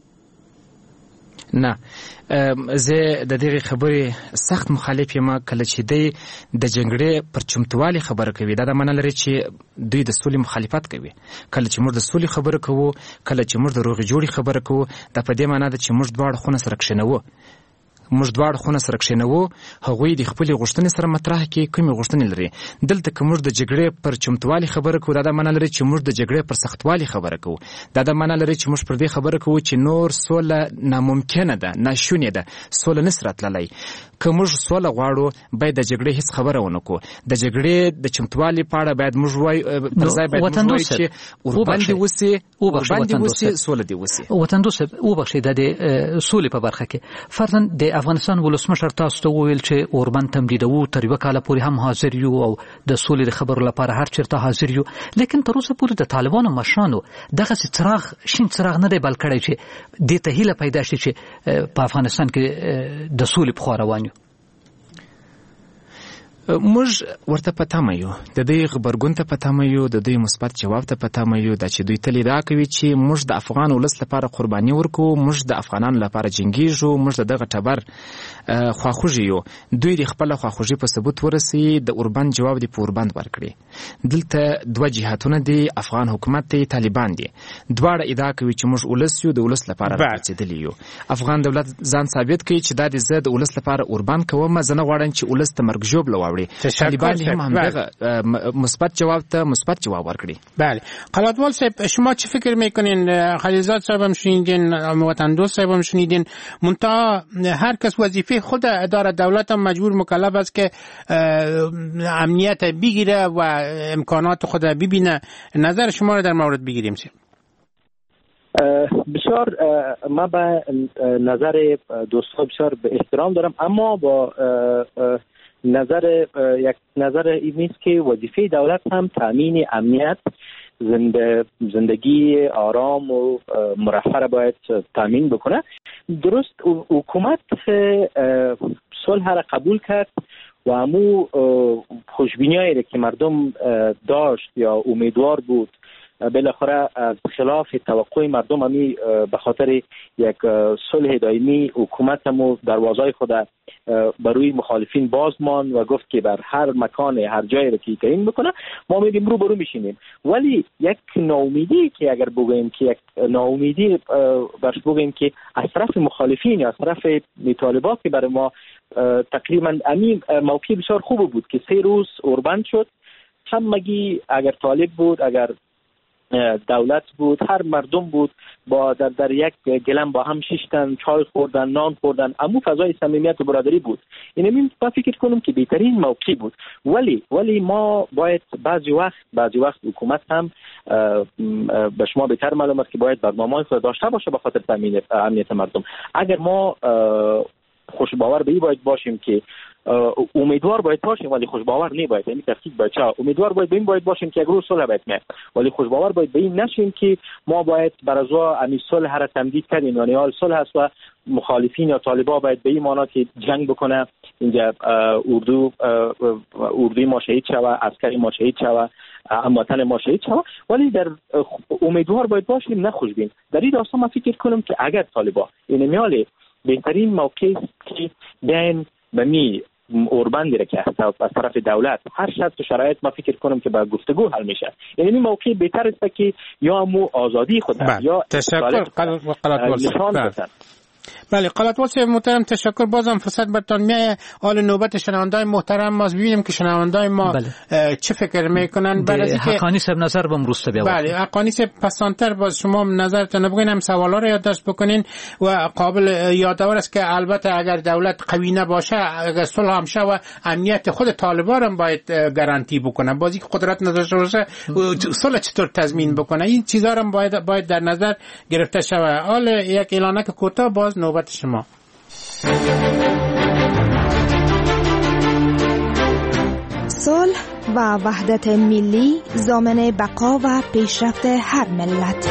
نه، زه د دغې خبرې سخت مخالف یم. کله چې دی د جګړې پر چمتووالي خبره کوي، دا د معنا لري چې دوی د سولې مخالفت کوي. کله چې موږ د سولې خبره کوو، کله چې موږ د روغې جوړې خبره کوو، دا په دې معنا ده چې موږ دواړه خونه سره کښېنوو موږ دواړه خونه سره کښېنوو، هغوی د خپلې غوښتنې سره مطرح کړي کومې غوښتنې لري. دلته که موږ د جګړې پر چمتووالي خبره کوو، دا د معنا لري چې موږ د جګړې پر سختوالي خبره کوو. دا د معنا لري چې موږ پر دې خبره کوو چې نور سوله ناممکنه ده، ناشونې ده، سوله نسي راتللی. که موږ سوله غواړو باید د جګړې هیڅ خبره ونه کړو. د جګړې د چمتووالي په اړه باید موږ وایو پر ځای باید موږ وایو چې اوربند دې وسي اوربند دې وسي سوله دې وسي. وطن دوست وبخښئ د سولې په برخه کې فرضاً د افغانستان ولسمشر تاسو ته وویل چې اوربند تمدیدوو تر یوه کاله پورې هم حاضر یو او د سولې د خبرو لپاره هر چېرته حاضر یو، لیکن تر اوسه پورې د طالبانو مشرانو دغسې څراغ شین څراغ نه دی بل کړی چې دې ته هیله پیدا شي چې په افغانستان کې د سولې په خوا روان یو. موږ ورته په تمه یو، د دوی غبرګون ته په تمه یو، د دوی مثبت جواب ته په تمه یو، دا چې دوی تل ادعا کوي چې موږ د افغان ولس لپاره قرباني ورکوو، موږ د افغانانو لپاره جنګیږو، موږ د دغه ټبر خواخوږي یو. دوی د خپله خواخوږي په ثبوت ورسوي، د اوربند جواب دې په اوربند ورکړي. دلته دوه جهاتونه دي، افغان حکومت دی، طالبان دي. دواړه ادعا کوي چې موږ ولس یو، د ولس لپاره راپاڅېدلي یو. افغان دولت ځان ثابت کوي چې دا د زه د ولس لپاره اوربند کوم، زه نه غواړم چې ولس ته مرګ ژوبله واوړي. طالبان هم همدغه مثبت جواب ته مثبت جواب ورکړي. بله قلاتوال صاحب، شما چه فکر میکنین؟ خلیلزاد صاحب هم شنیدین، وطن دوست صاحب هم شنیدین، منتها هر کس وظیفه خود داره. دولت هم مجبور مکلف است که امنیت بگیره و امکانات خود ببینه. نظر شما رو در مورد بگیریم. بسیار ما به نظر دوستا بسیار به احترام دارم، اما با نظر یک نظر این نیست که وظیفه دولت هم تامین امنیت، زنده زندگی آرام و مرفه را باید تامین بکنه. درست حکومت صلح را قبول کرد و همو خوشبینیایی که مردم داشت یا امیدوار بود بالاخره از خلاف توقع مردم همی به خاطر یک صلح دائمی حکومت همو دروازهای خود بروی مخالفین باز مان و گفت که بر هر مکان هر جایی را که این بکنه ما میدیم رو برو میشینیم. ولی یک ناامیدی که اگر بگوییم که یک ناامیدی برش بگوییم که از طرف مخالفین یا از طرف طالبان که برای ما تقریبا همین موقع بسیار خوب بود که سه روز اوربند شد. همگی اگر طالب بود، اگر دولت بود، هر مردم بود، با در, در یک گلم با هم شیشتن، چای خوردن، نان خوردن، امو فضای صمیمیت و برادری بود. اینم من فکر کنم که بهترین موقع بود. ولی ولی ما باید بعضی وقت بعضی وقت حکومت هم به شما بهتر معلوم است که باید برنامه‌ای خود داشته باشه به خاطر تامین امنیت مردم. اگر ما خوشباور به این باید باشیم که امیدوار باید باشیم ولی خوشباور نی باید، یعنی تفکیک باید چا امیدوار باید به این باید باشیم که اگر صلح باید میاد، ولی خوشباور باید به این نشیم که ما باید برازوا امی صلح را تمدید کنیم. یعنی حال صلح است و مخالفین یا طالبان باید به این معنا که جنگ بکنه، اینجا اردو اردوی ما شهید شوه، عسکری ما شهید شوه، هموطن ما شهید شوه، ولی در امیدوار باید باشیم نه خوشبین. در این داستان من فکر کنم که اگر طالبان این میاله بهترین موقع که بیان به می اوربندی را که از طرف دولت هر شرط و شرایط ما فکر کنم که با گفتگو حل میشه. یعنی این موقع بهتر است که یا مو آزادی خود یا تشکر قلاتوال. بله قلاتوال صاحب محترم، تشکر. بازم فرصت برتان میایه. حال نوبت شنوندای محترم ما ببینیم که شنوندای ما بله. چه فکر میکنن. برای حقانی صاحب نظر بم روسته بیا. بله حقانی صاحب پسانتر باز شما نظرتون بگین، هم سوالا رو یادداشت بکنین و قابل یادآور است که البته اگر دولت قوی نباشه، اگر صلح هم شه و امنیت خود طالبان هم باید گارانتی بکنه، بازی که قدرت نداشته باشه صلح چطور تضمین بکنه، این چیزا هم باید باید در نظر گرفته شود. حال یک اعلانک کوتاه باز نوبت شما. صلح و وحدت ملی ضامن بقا و پیشرفت هر ملت.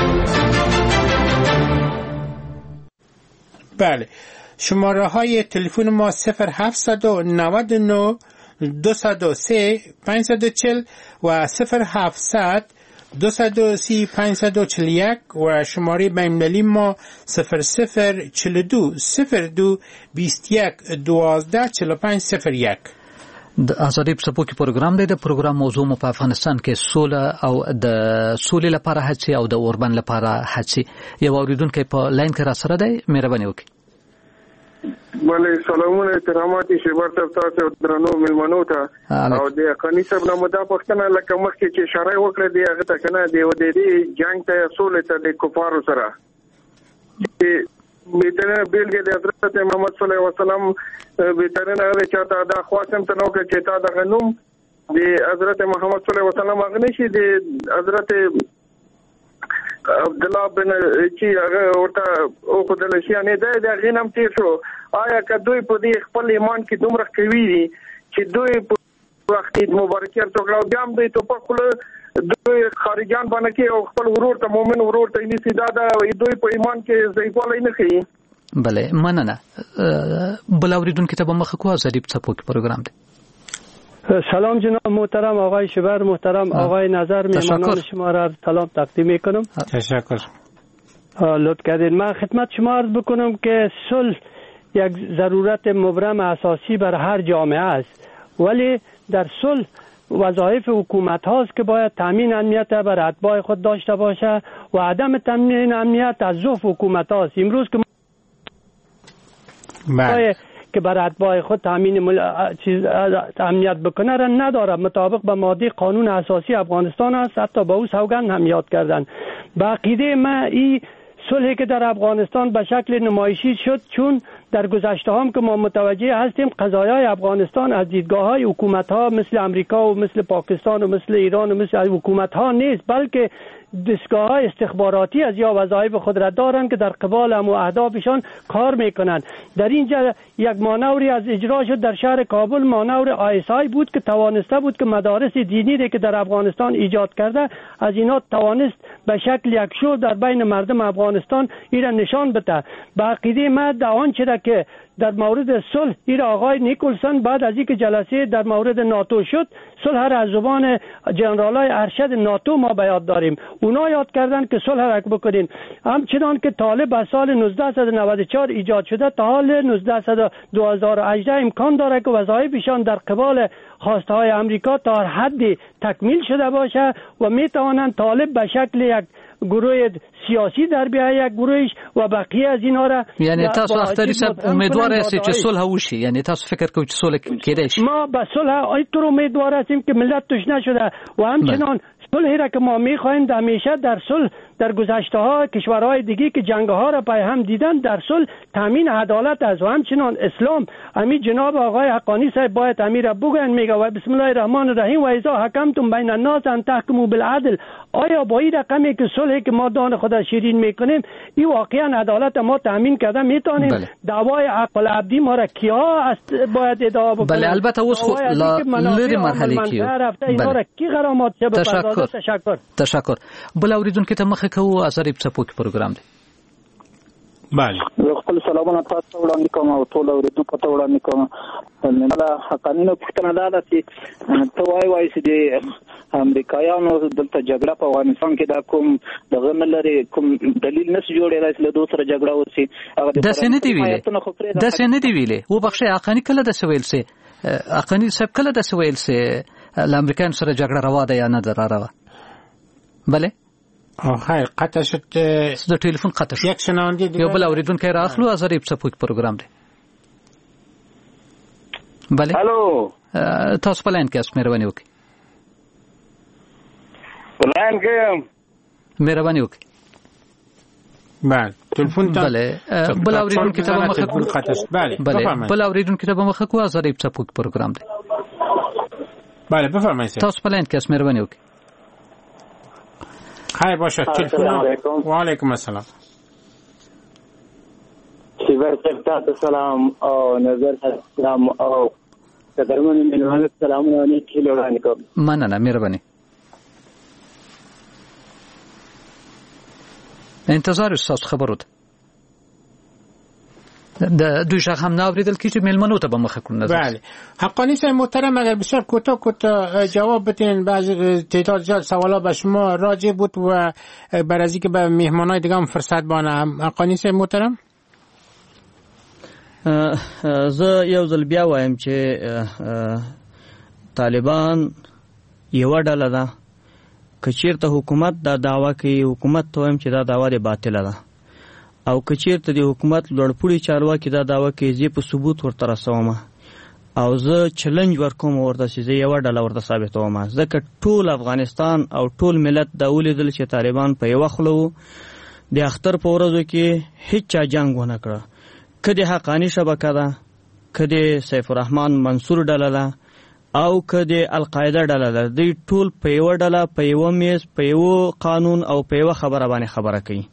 بله شماره های تلفن ما صفر هفتصد و نود و نه دویست و سه پانصد و چهل و صفر هفتصد دویست و سی پانصد و چهل و یک و شماره بین‌المللی ما صفر صفر چهل و دو صفر دو بیست و یک دوازده چهل و پنج صفر یک. د ازادي په کې پروګرام دی. د پروګرام موضوع مو په افغانستان کې سوله او د سولې لپاره هڅې او د اوربند لپاره هڅې. یو اوریدونکو په لاین کې را سره دی، مهرباني وکړئ. بله سلامونه احترامات شیبر صاحب تاسو درنو ملمنو ته او د قانی صاحب نو مدا پښتنه لکه مخکې چې اشاره وکړه دی هغه ته کنه دی و د دې جنگ ته سولې ته د کفارو سره بهترین بیلګه د حضرت محمد صلی الله علیه وسلم بهترین هغه چاته دا خواستم ته نو کې چې تا د غنوم د حضرت محمد صلی الله علیه وسلم هغه نشي د حضرت عبد الله بن چې هغه ورته او خدای شي نه ده د غنم تیر شو. آیا کدوې په دې خپل ایمان کې دومره قوي دي چې دوی په وخت مبارکي ورته بیا هم دوی ته په خپل دوی خارجان باندې کې او خپل ورور ته مؤمن ورور ته نيسي دا دا دوی په ایمان کې ضعیفوالی نه کوي. بله مننه. بل اوریدونکو ته به مخ کو ازادي په پروګرام پروګرام دی. سلام جناب محترم آقای شبر، محترم آقای نظر، میهمانان شما را سلام تقدیم میکنم. تشکر. لطف کردید. من خدمت شما عرض بکنم که صلح یک ضرورت مبرم اساسی بر هر جامعه است، ولی در صلح وظایف حکومت هاست که باید تامین امنیت بر اتباع خود داشته باشه و عدم تامین امنیت از ضعف حکومت هاست. امروز که بله که بر اتباع خود تامین مل... چیز امنیت بکنه را نداره، مطابق به ماده قانون اساسی افغانستان است. حتی با او سوگند هم یاد کردن. به عقیده من این صلحی که در افغانستان به شکل نمایشی شد، چون در گذشته هم که ما متوجه هستیم قضایای افغانستان از دیدگاه های حکومت ها مثل امریکا و مثل پاکستان و مثل ایران و مثل حکومت ها نیست، بلکه دستگاه های استخباراتی از یا وظایف خود را دارند که در قبال هم و اهدافشان کار میکنند. در اینجا یک مانوری از اجرا شد در شهر کابل، مانور آی اس آی بود که توانسته بود که مدارس دینی را که در افغانستان ایجاد کرده از اینا توانست به شکل یک شور در بین مردم افغانستان ایرا نشان بده. به عقیده من در آنچه را که در مورد صلح ایرا آقای نیکولسون بعد از اینکه جلسه در مورد ناتو شد، صلح را از زبان جنرالای ارشد ناتو ما به یاد داریم. اونا یاد کردن که صلح را بکنین. همچنان که طالب از سال نوزده نود و چهار ایجاد شده تا حال دو هزار و هجده امکان داره که وظایفشان در قبال خواسته های امریکا تا حدی تکمیل شده باشه و می توانند طالب به شکل یک گروه سیاسی در بیایه، یک گروهش و بقیه از اینا را یعنی تاسو اختری صاحب امیدوار هستی چې صلح وشي، یعنی تاسو فکر کوئ چې صلح کېدای شي؟ ما به صلح اینطور امیدوار هستیم که ملت توش نشده و همچنان صلحی را که ما میخواهیم همیشه در صلح در گذشته ها کشورهای دیگه که جنگ ها را پای هم دیدن در صلح تامین عدالت است و همچنان اسلام. همین جناب آقای حقانی صاحب باید امیر را بگن، میگه و بسم الله الرحمن الرحیم و اذا حکمتم بین الناس ان تحکموا بالعدل. آیا با این رقمی که صلحی که ما دان خدا شیرین میکنیم این واقعا عدالت ما تامین کرده میتونیم؟ بله. دعوای عقل عبدی ما را کیا است باید ادعا بکنیم؟ بله البته اوس خو لری مرحله کیو. بله. کی غرامات چه تشکر. تشکر. تشکر. بل اوریدونکو ته مخه کوو ازریب څپو کې پروګرام دی. بله. خپل سلامونه تاسو وړاندې کوم او ټول اوریدونکو ته وړاندې کوم. مله حقانینو پوښتنه دا ده چې ته وایې وایې چې د امریکایانو دلته جګړه په افغانستان کې دا کوم دغه نه لري، کوم دلیل نشي جوړېدای چې له دوی سره جګړه وشي. داسې نه دي ویلې داسې نه دي ویلې وبخښئ حقاني کله داسې ویل سي حقاني صاحب کله داسې ویل سي له امریکایانو سره جګړه روا ده یا نه ده روا؟ بله خیر قطع شد. د ټلیفون قطع شد. یک شنونده دیگه یو بل اوریدونکی راخلو از ریب څپو کې پروګرام دی. بله هلو تاسو په لاین کې یاست، مهرباني وکړئ. په لاین کې یم، مهرباني وکړئ. بله تلفون ته بله بل اوریدونکی ته به مخه کوو. بله بله بل اوریدونکی ته به مخه کوو از ریب څپو کې پروګرام دی. بله بفرمایئ. تاسو په لاین کې یاست، مهرباني وکړئ. خیر باشه. تلفن. و علیکم السلام. شیبر صاحب تاسو سلام او نظر سلام او قدرمن مهمانان سلامونه نیکی وړاندې کوم. مننه مهرباني. انتظار استاد خبرو ته د دوی شخ هم ناوریدل کی چې میلمنو ته به مخه کړو نظر. بله حقانی صاحب محترم اگر بسیار کوتاه کوتاه جواب بدین، بعضی تعداد زیاد سوالا به شما راجع بود و بر از اینکه به مهمانای دیگه هم فرصت بانم. حقانی صاحب محترم زه یو ځل بیا وایم چې طالبان یو ډله ده، که چیرته حکومت دا دعوه کوي حکومت ته وایم چې دا دعوه د باطله ده، او که چیرته د حکومت لوړپوړي چارواکي دا دعوه کوي زه په ثبوت ورته رسوم او زه چلنج ورکوم ورته چې زه یو ډله ورته ثابتوم، ځکه ټول افغانستان او ټول ملت دا ولیدل چې طالبان په یو خوله د اختر په ورځو کې هیڅ چا جنگ ونه کړه، که د حقانی شبکه ده، که د سیف الرحمن منصور ډله ده او که د القاعده ډله ده، دوی ټول په یوه ډله، په یوه میز، په یوه قانون او په یوه خبره باندې خبره کوي.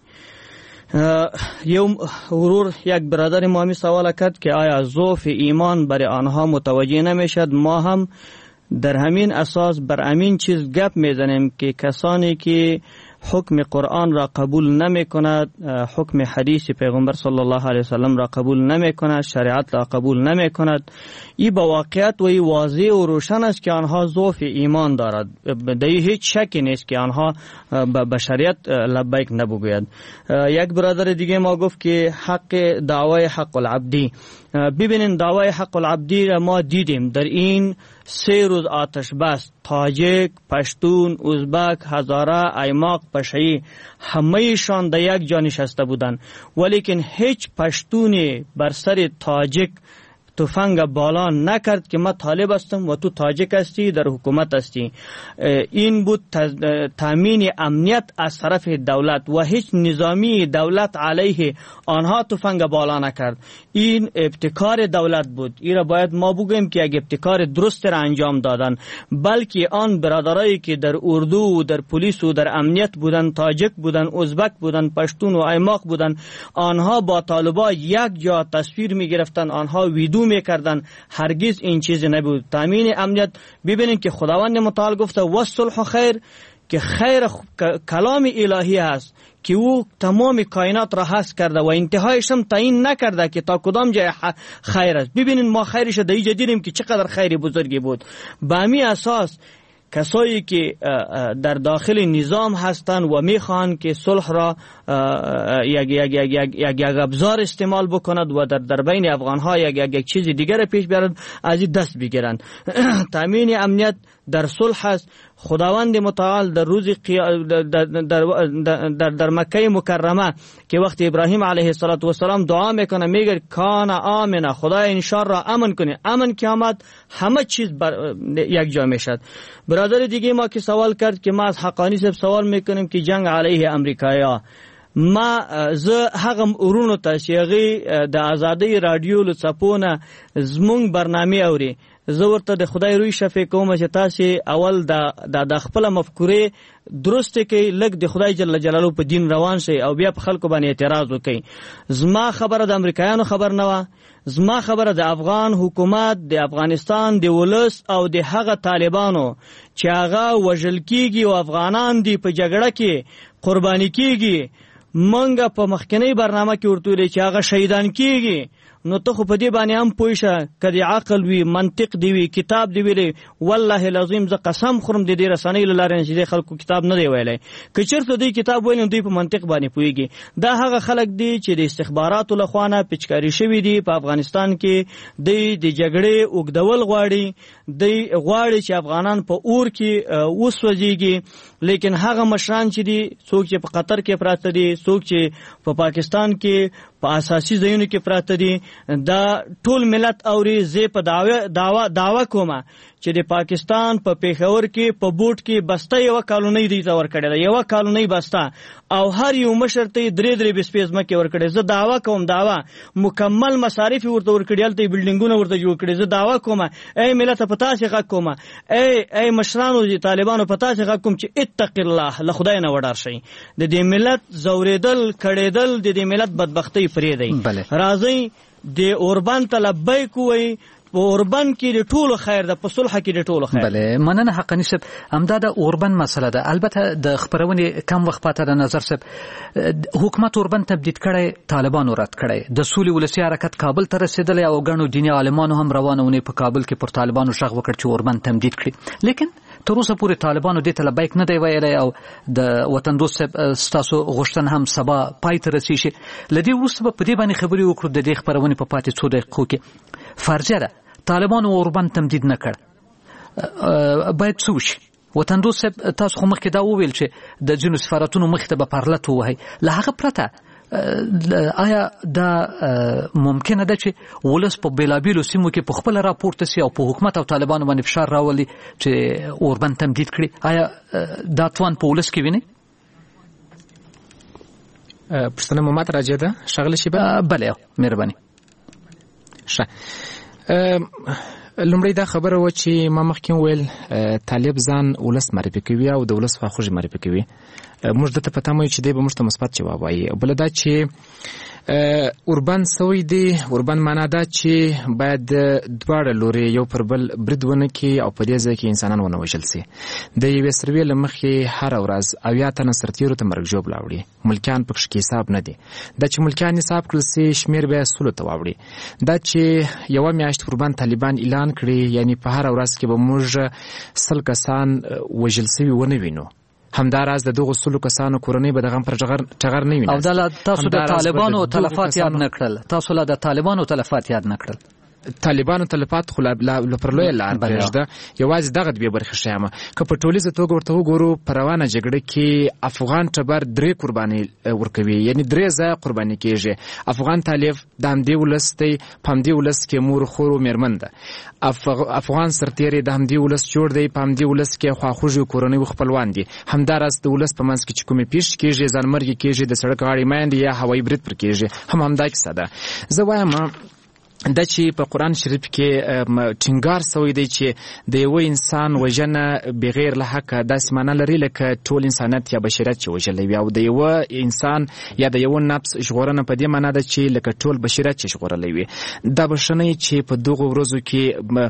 یو ورور یک برادر امامی سوال کرد که آیا ضعف ایمان برای آنها متوجه نمیشد؟ ما هم در همین اساس بر همین چیز گپ میزنیم که کسانی که حکم قرآن را قبول نمی کند، حکم حدیث پیغمبر صلی الله علیه وسلم را قبول نمی کند، شریعت را قبول نمی کند، این با واقعیت و این واضح و روشن است که آنها ضعف ایمان دارد. در هیچ شکی نیست که آنها به شریعت لبیک نبگوید. یک برادر دیگه ما گفت که حق دعوای حق العبدی، ببینین دعوای حق العبدی را ما دیدیم در این سه روز آتش بس، تاجک، پشتون، ازبک، هزاره، ایماق، پشهی، همهشان در یک جا نشسته بودند، ولیکن هیچ پشتونی بر سر تاجک تفنگ بالا نکرد که ما طالب هستم و تو تاجک هستی، در حکومت هستی. این بود تامین امنیت از طرف دولت و هیچ نظامی دولت علیه آنها تفنگ بالا نکرد. این ابتکار دولت بود. این را باید ما بگویم که یک ابتکار درست را انجام دادن، بلکه آن برادرایی که در اردو و در پلیس و در امنیت بودن، تاجک بودن، ازبک بودن، پشتون و ایماق بودن، آنها با طالبا یک جا تصویر می گرفتن، آنها ویدو میکردن. هرگز این چیز نبود. تامین امنیت، ببینید که خداوند متعال گفته و صلح خیر، که خیر کلام الهی هست که او تمام کائنات را حس کرده و انتهایش هم تعیین نکرده که تا کدام جای خیر است. ببینید ما خیرش در اینجا دیدیم که چقدر خیر بزرگی بود. به همین اساس کسایی که در داخل نظام هستند و میخوان که صلح را یک یک یک یک یک یک ابزار استعمال بکند و در در بین افغانها یک یک یک چیز دیگر پیش بیارند، از این دست بگیرند. تامین امنیت در صلح است. خداوند متعال در روز قیا... در, در, در, در, در مکه مکرمه که وقتی ابراهیم علیه السلام دعا میکنه میگه کان آمنا، خدای این شهر را امن کنه. امن که آمد همه چیز بر... یک جا میشد. برادر دیگه ما که سوال کرد که ما از حقانی صاحب سوال میکنیم که جنگ علیه امریکایا، ما زه هغه ورونو ته چې هغې د ازادۍ راډیو له څپو نه زمونږ برنامې اوري، زه ورته د خدای روی شفیع کوم چې تاسې اول د د خپله مفکورې درسته کوي، لږ د خدای جل جلاله په دین روان شئ او بیا په خلکو باندې اعتراض وکئ. زما خبره د امریکایانو خبر نه وه، زما خبره د افغان حکومت، د افغانستان د ولس او د هغه طالبانو چې هغه وژل کیږي او افغانان دي په جګړه کې قرباني کیږي. منګه په مخکنی برنامه کې ورته ویلې چې هغه شهیدان کیږي. نو ته خو په دې باندې هم پوه شه، که د عقل وي، منطق دی وي، کتاب دی ویلی، والله العظیم زه قسم خورم د دې رسنۍ له لارې چې دې خلکو کتاب نه دی ویلی. که چېرته دوی کتاب ویلی نو دوی په منطق باندې پوهېږي. دا هغه خلک دي چې د استخباراتو له خوا نه پچکاري شوي دي په افغانستان کې. دوی د جګړې اوږدول غواړي، دوی غواړي چې افغانان په اور کې وسوځېږي. لیکن هغه مشران چې دي، څوک چې په قطر کې پراته دي، څوک چې په پاکستان کې په اساسي ځایونو کې پراته دي، دا ټول ملت اوري. زه په دعوه دعوه دعوه کومه چې د پاکستان په پیښور کې په بوټ کې بسته یو کالونی دی ته ورکړې ده، یو کالونی بسته، او هر یو مشر ته درې درې بسپیز مکه ورکړې. زه دعوه کوم، دعوه مکمل مصارف ورته ورکړي، هلته بلډینګونه ورته جوړ کړي. زه دعوه کوم ای ملت په تاسې غږ کوم، ای ای مشرانو د طالبانو په تاسې غږ کوم چې اتق الله، له خدای نه وډار شئ. د دې ملت زوریدل کړېدل، د دې ملت بدبختۍ پرېږدئ. راځئ د اوربان ته لبیک ووایئ. په اوربن کې د ټولو خیر ده، په صلح کې د ټولو خیر. بله، مننه حقانی صاحب. همدا د اوربن مسله ده. البته د خپرونې کم وخت پاته ده. نظر صاحب، حکومت اوربن تبدید کړی، طالبانو رد کړی، د سولې ولسي حرکت کابل ته رسېدلی او ګڼو دیني عالمانو هم روانه ونې په کابل کې پر طالبانو غږ وکړ چې اوربن تمدید کړي. لیکن تر اوسه پورې طالبانو دې ته لبیک نه دی ویلی او د وطن دوست صاحب ستاسو غوښتنه هم سبا پای ته رسېږي. له دې وروسته به په دې باندې خبرې وکړو د دې خپرونې په پاتې څو دقیقو کې. فرضیه ده طالبانو اوربن تمدید نه کړ، باید څه وشي؟ وطن دوست صاحب تاسو خو مخکې دا وویل چې د ځینو سفارتونو مخې ته به پرلت ووهئ. له هغه پرته آیا دا ممکنه ده چې ولس په بیلابیلو سیمو کې په خپله راپورته سي او په حکومت او طالبانو باندې فشار راولي چې اوربن تمدید کړي؟ آیا دا توان په ولس کې وینئ؟ پښتنه مو مات راځي ده شغله شي به بله مهرباني ښه لومړی دا خبره و چې ما مخکې ویل طالب ځان ولس معرفي کوي او د ولس خواخوږي معرفي کوي موږ دته په تمه یو چې دی به موږ ته مثبت جواب وایي بله دا چې اوربند سوی دی اوربند معنا دا چې باید دواړه لوري یو پر بل برید ونه کړي او په دې ځای کې انسانان ونه وژل سي د یوې سروې له مخې هره ورځ اویا تنه سرتیرو ته مرګ ژوبله اوړي ملکیان پکښې کې حساب نه دي دا چې ملکیان حساب کړل سي شمېر بیا سلو ته واوړي دا چې یوه میاشت اوربند طالبان اعلان کړي یعنی په هره ورځ کې به موږ سل کسان وژل سوي ونه وینو همداراز د دغو سلو کسانو کورنۍ به د غم پر ټغر نه وي او دا تاسو د طالبانو تلفات یاد نه کړل تاسو لا د طالبانو تلفات یاد نه کړل طالبانو تلفات خو له پر لویه لار پرېږده یوازې دغه دوې برخې ښیم که په ټولیزه توګه ورته وګورو په روانه جګړه کې افغان ټبر درې قربانۍ ورکوي یعنې درې ځایه قرباني کېږي افغان طالب د همدې ولس دی په همدې ولس کې مور خور و مېرمن ده افغان سرتیری د همدې ولس جوړ دی په همدې ولس کې خواخوږي کورنۍ و خپلوان دي همداراز د ولس په منځ کې چې کومې پیښې کېږي ځانمرګي کېږي د سړک غاړې میندې یا هوایي برید پر کېږي هم همدا کیسه ده زه وایم دا چې په قرآن شریف کې ټینګار سوی دی چې د یوه انسان وژنه بغیر له حقه داسې معنا لري لکه ټول انسانیت یا بشریت چې وژلی وي او د یوه انسان یا د یوه نفس ژغورنه په دې معنا ده چې لکه ټول بشریت چې ژغورلی وي دا بښنه چې په دغو ورځو کې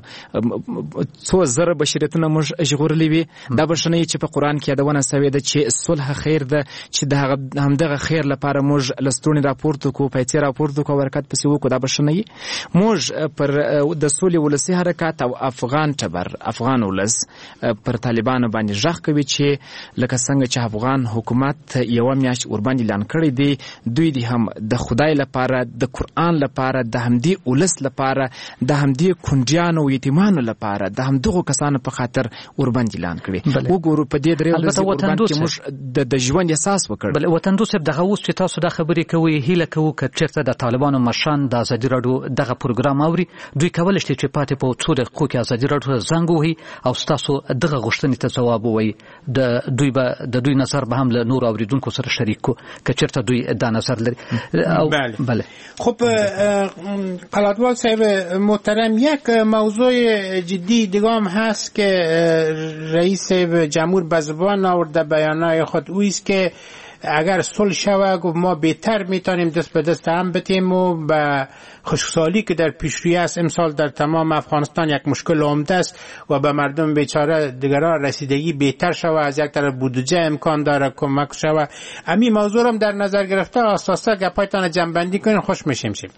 څو زره بشریتونه موږ ژغورلی وي دا بښنه چې په قرآن کې یادونه سوې ده چې صلح خیر ده چې د همدغه خیر لپاره موږ له ستوني راپورته کړو پیسې راپورته کړو او حرکت پسې وکړو دا بښنه موږ پر د سولې ولسي حرکات او افغان ټبر افغان ولس پر طالبانو باندې غږ کوي چې لکه څنګه چې افغان حکومت یوه میاشت ورباندې اعلان کړی دی دوی دې هم د خدای لپاره د قرآن لپاره د همدې ولس لپاره د همدې کونډیانو او یتیمانو لپاره د همدغو کسانو په خاطر ورباندې اعلان کړي وګورو په دې درې ورځې ورباندې چې موږ د ژوند احساس وکړ بله وطندو صاحب دغه اوس چې تاسو دا خبرې کوئ هیله کوو که چېرته د طالبانو مشران د ازادي راډیو دغه پروګرام اوري دوی کولی شي چې پاتې په څو دقیقو کې ازادي راډیو ته زنګ ووهي او ستاسو دغه غوښتنې ته ځواب ووایي د دوی به د دوی نظر به هم له نورو اورېدونکو سره شریک کړو که چېرته دوی دا نظر لري بله بله خب قلاتوال صاحب محترم یک موضوع جدی دیگه هم هست که رئیس جمهور به زبان آورده بیانای خود اویست که اگر صلح شود گفت ما بهتر میتونیم دست به دست هم بتیم و به خشکسالی که در پیشروی است امسال در تمام افغانستان یک مشکل عمده است و به مردم بیچاره دیگران رسیدگی بهتر شود از یک طرف بودجه امکان داره کمک شود امی موضوع هم در نظر گرفته اساسا گپایتان جنبندی کنین خوش میشیم شیم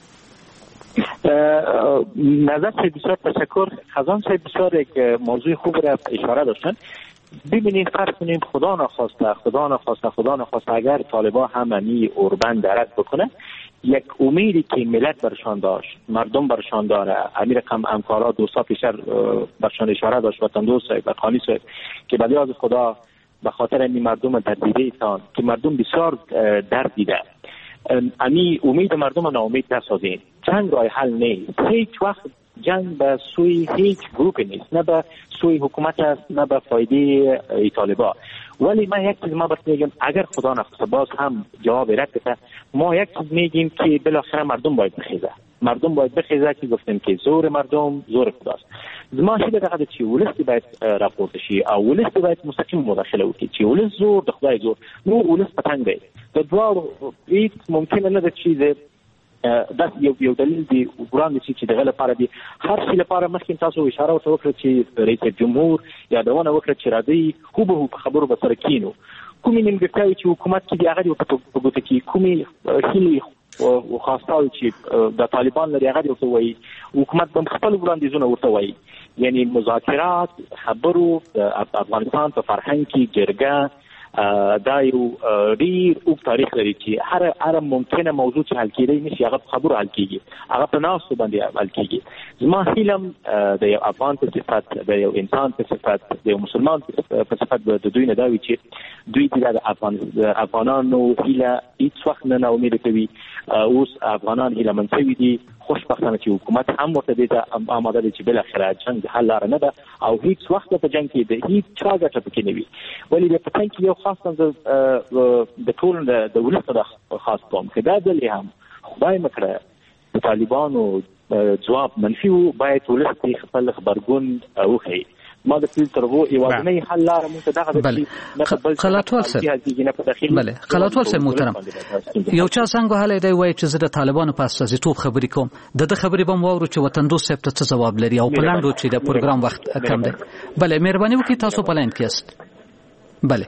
نظر بسیار تشکر خزان صاحب بسیار یک موضوع خوب را اشاره داشتن ببینید فرض کنیم خدا نخواسته خدا نخواسته خدا نخواسته اگر طالبان همانی اوربند رد بکنه یک امیدی که ملت برشان داشت مردم برشان داره امیر رقم همکارا دوستا پیشتر برشان اشاره داشت وطن دوست و خانی صاحب که به لیاز خدا به خاطر این مردم تدبیره ایتان که مردم بسیار درد دیده امی امید مردم ناامید نسازین جنگ راه حل نیست هیچ وقت جنگ به سوی هیچ گروپ نیست نه به سوی حکومت است نه به فایده طالبان ولی من یک چیز ما برات میگم اگر خدا نخواسته باز هم جواب رد بده ما یک چیز میگیم که بالاخره مردم باید بخیزه مردم باید بخیزه که گفتیم که زور مردم زور خداست ما شده دقیقه چی ولستی باید راپورت شي او ولستی باید مستقیم مداخله وکړي چې ولس زور د خدای زور نو ولس پتنګ دی د دوه هیڅ ممکن نه ده چې دا یو یو دلیل دی وړاندې چې دغه لپاره دی هر څه لپاره مخکې تاسو اشاره وکړه چې رئیس جمهور یادونه وکړه چې راځي خو به په خبرو به سره کینو کومې نیمګړتیاوې چې حکومت کې دی هغه په ګوته کې کومې هیلې او خاصه چې د طالبان لري هغه ورته وایي حکومت به خپل وړاندیزونه ورته وایي یعنی مذاکرات خبرو د افغانستان په فرهنګ کې جرګه دا یو ډیر اوږد تاریخ لري چې هر هر ممکنه موضوع چې حل کېدی نشي هغه په خبرو حل کېږي هغه په ناستو باندې حل کېږي زما هیلم د یو افغان په صفت د یو انسان په صفت د یو مسلمان په صفت د دوی نه دا وي چې دوی د افغان افغانانو هیله هیڅ وخت نه ناامید کوي اوس افغانان هیله من شوي دي خوشبختانه چې حکومت هم ورته دې ته آماده دی چې بالاخره جنگ د حل لاره نه ده او هیڅ وخت په جنگ کې د هیڅ چا ګټه پکې نه وي. ولې د پټن کې یو خاص د ټول د ولس د خاص قوم کې دا دلې هم خدای مکړه د طالبانو جواب منفي وو، باید ولس دې خپل خبرګون وښيي. ما د فیل ترغو ایوازنی حل لاره مونږ ته دغه بله خلاتوال صاحب بله خلاتوال صاحب محترم یو چا څنګه وهلی دی وایي چې زه د طالبانو په استازیتوب خبرې کوم. د ده خبرې به م واورو چې وطندوست صاحب ته څه ځواب لري او په لنډو چې د پروګرام وخت کم دی. بله مهرباني وکړئ تاسو په لاین کې یاست. بله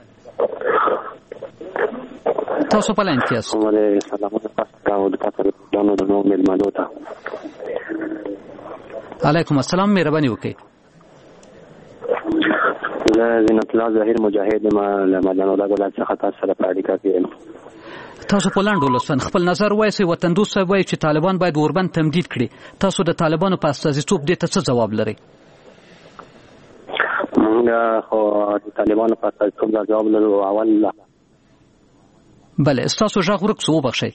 تاسو په لاین کې یاست. علیکم السلام مهرباني وکړئ. زه زینت الله ظاهر مجاهد ما له مدن الله ولایت څخه تاسو سره په اړیکه کې یم. تاسو په لاندو لوستن خپل نظر وایي وطندوست صاحب وایي چې طالبان باید اوربند تمدید کړي. تاسو د طالبانو په استازیتوب دې ته څه ځواب لرئ؟ موږ خو د طالبانو په استازیتوب دا ځواب لرو. اول بله ستاسو غږ ورک شو وبخښئ.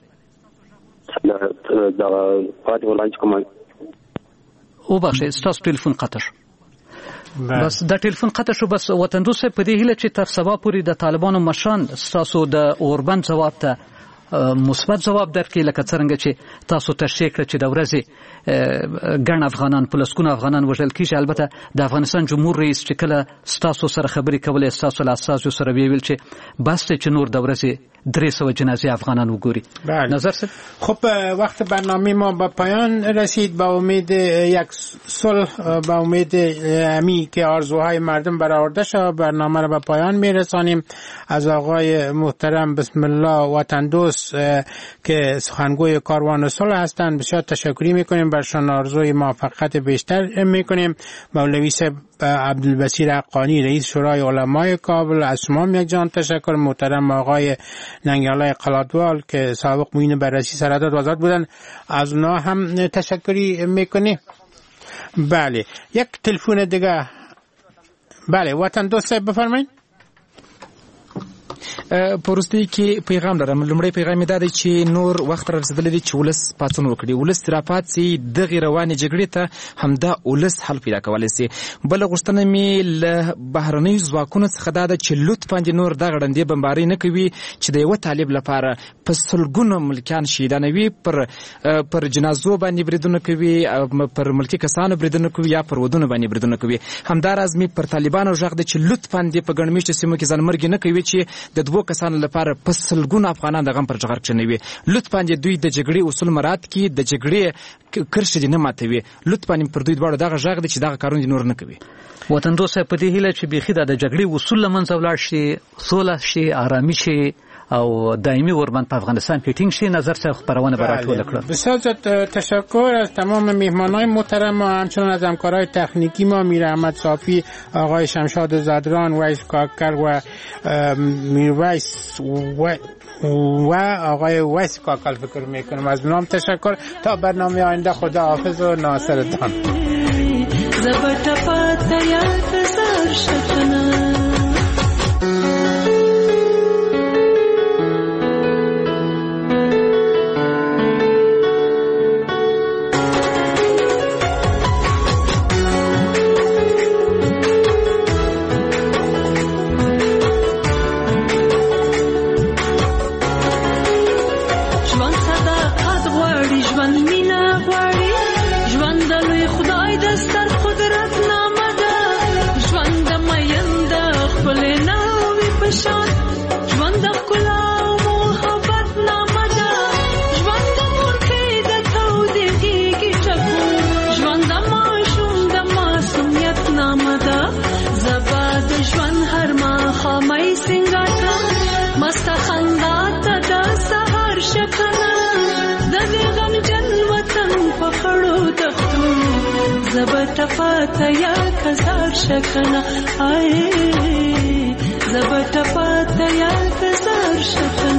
د پاتې ولایت کوم وبخښئ ستاسو ټلیفون قطع شو. بس د ټلیفون قطع شو. بس وطندوست صاحب په دې هیله چې تر سبا پورې د طالبانو مشران ستاسو د اوربند ځواب ته مثبت ځواب درکړي، لکه څرنګه چې تاسو تشریح کړه چې د ورځې ګڼ افغانان په لسګونو افغانان وژل کېږي. البته د افغانستان جمهور رئیس چې کله ستاسو سره خبرې کولې ستاسو له استازو سره ویې ویل چې بس دی چې نور د ورځې درې سوه جنازې افغانان وګوري. نظر صاحب خب وقت برنامه ما به پایان رسید. با امید یک صلح با امید امی که آرزوهای مردم برآورده شد برنامه را به پایان میرسانیم. از آقای محترم بسم الله وطندوست که سخنگوی کاروان صلح هستند بسیار تشکری میکنیم، برشان آرزوی موفقیت بیشتر میکنیم. مولوی صاحب عبدالبصیر حقانی رئیس شورای علمای کابل از شما یک جان تشکر. محترم آقای ننگیالای قلاتوال که سابق معین بررسی سرحدات و آزاد بودن از اونا هم تشکری میکنیم. بله یک تلفن دیگه. بله وطندوست صاحب بفرمایید. پروستی کې پیغام لرم. لومړی پیغام دا دی چې نور وخت را رسیدلی دی چې ولس پاڅون وکړي. ولس را پاڅي دغې روانې جګړې ته همدا ولس حل پیدا کولی سي. بله غوښتنه مې له بهرنیو ځواکونو څخه دا ده چې لطفا دې نور دغه ړندې بمبارۍ نه کوي چې د یوه طالب لپاره په سلګونو ملکیان شهیدانوي، پر پر جنازو باندې بریدونه کوي، پر ملکي کسانو بریدونه کوي یا پر ودونو باندې بریدونه کوي. همداراز مې پر طالبانو غږ دی چې لطفا دې په ګڼ مېشتو سیمو کې ځانمرګي نه کوي چې د دوو کسانو لپاره په سلګونو افغانان د غم پر جغر کښېنوي. لطفا دې دوی د جګړې اصول مراعات کړي، د جګړې کرښې دې نه ماتوي. لطفا پر دوی دواړو دغه غږ دی چې دغه کارونه دې نور نه کوي. وطندوست صاحب په دې هیله چې بیخي د جګړې اصول له منځه ولاړ شي، سوله شي، آرامي شي او دائمی اوربند په افغانستان کې ټینګ شي. نظر صاحب خبرونه برات ولکړه. بسیار تشکر از تمام میهمانان محترم و همچنین از همکارای تکنیکی ما میر احمد صافی، آقای شمشاد زدران، ویس کاکر و میرویس و و آقای ویس کاکل فکر میکنم از نام تشکر. تا برنامه آینده خدا حافظ و ناصرتان. زبط فاتیا کزار شکنا آئے زبط فاتیا کزار شکنا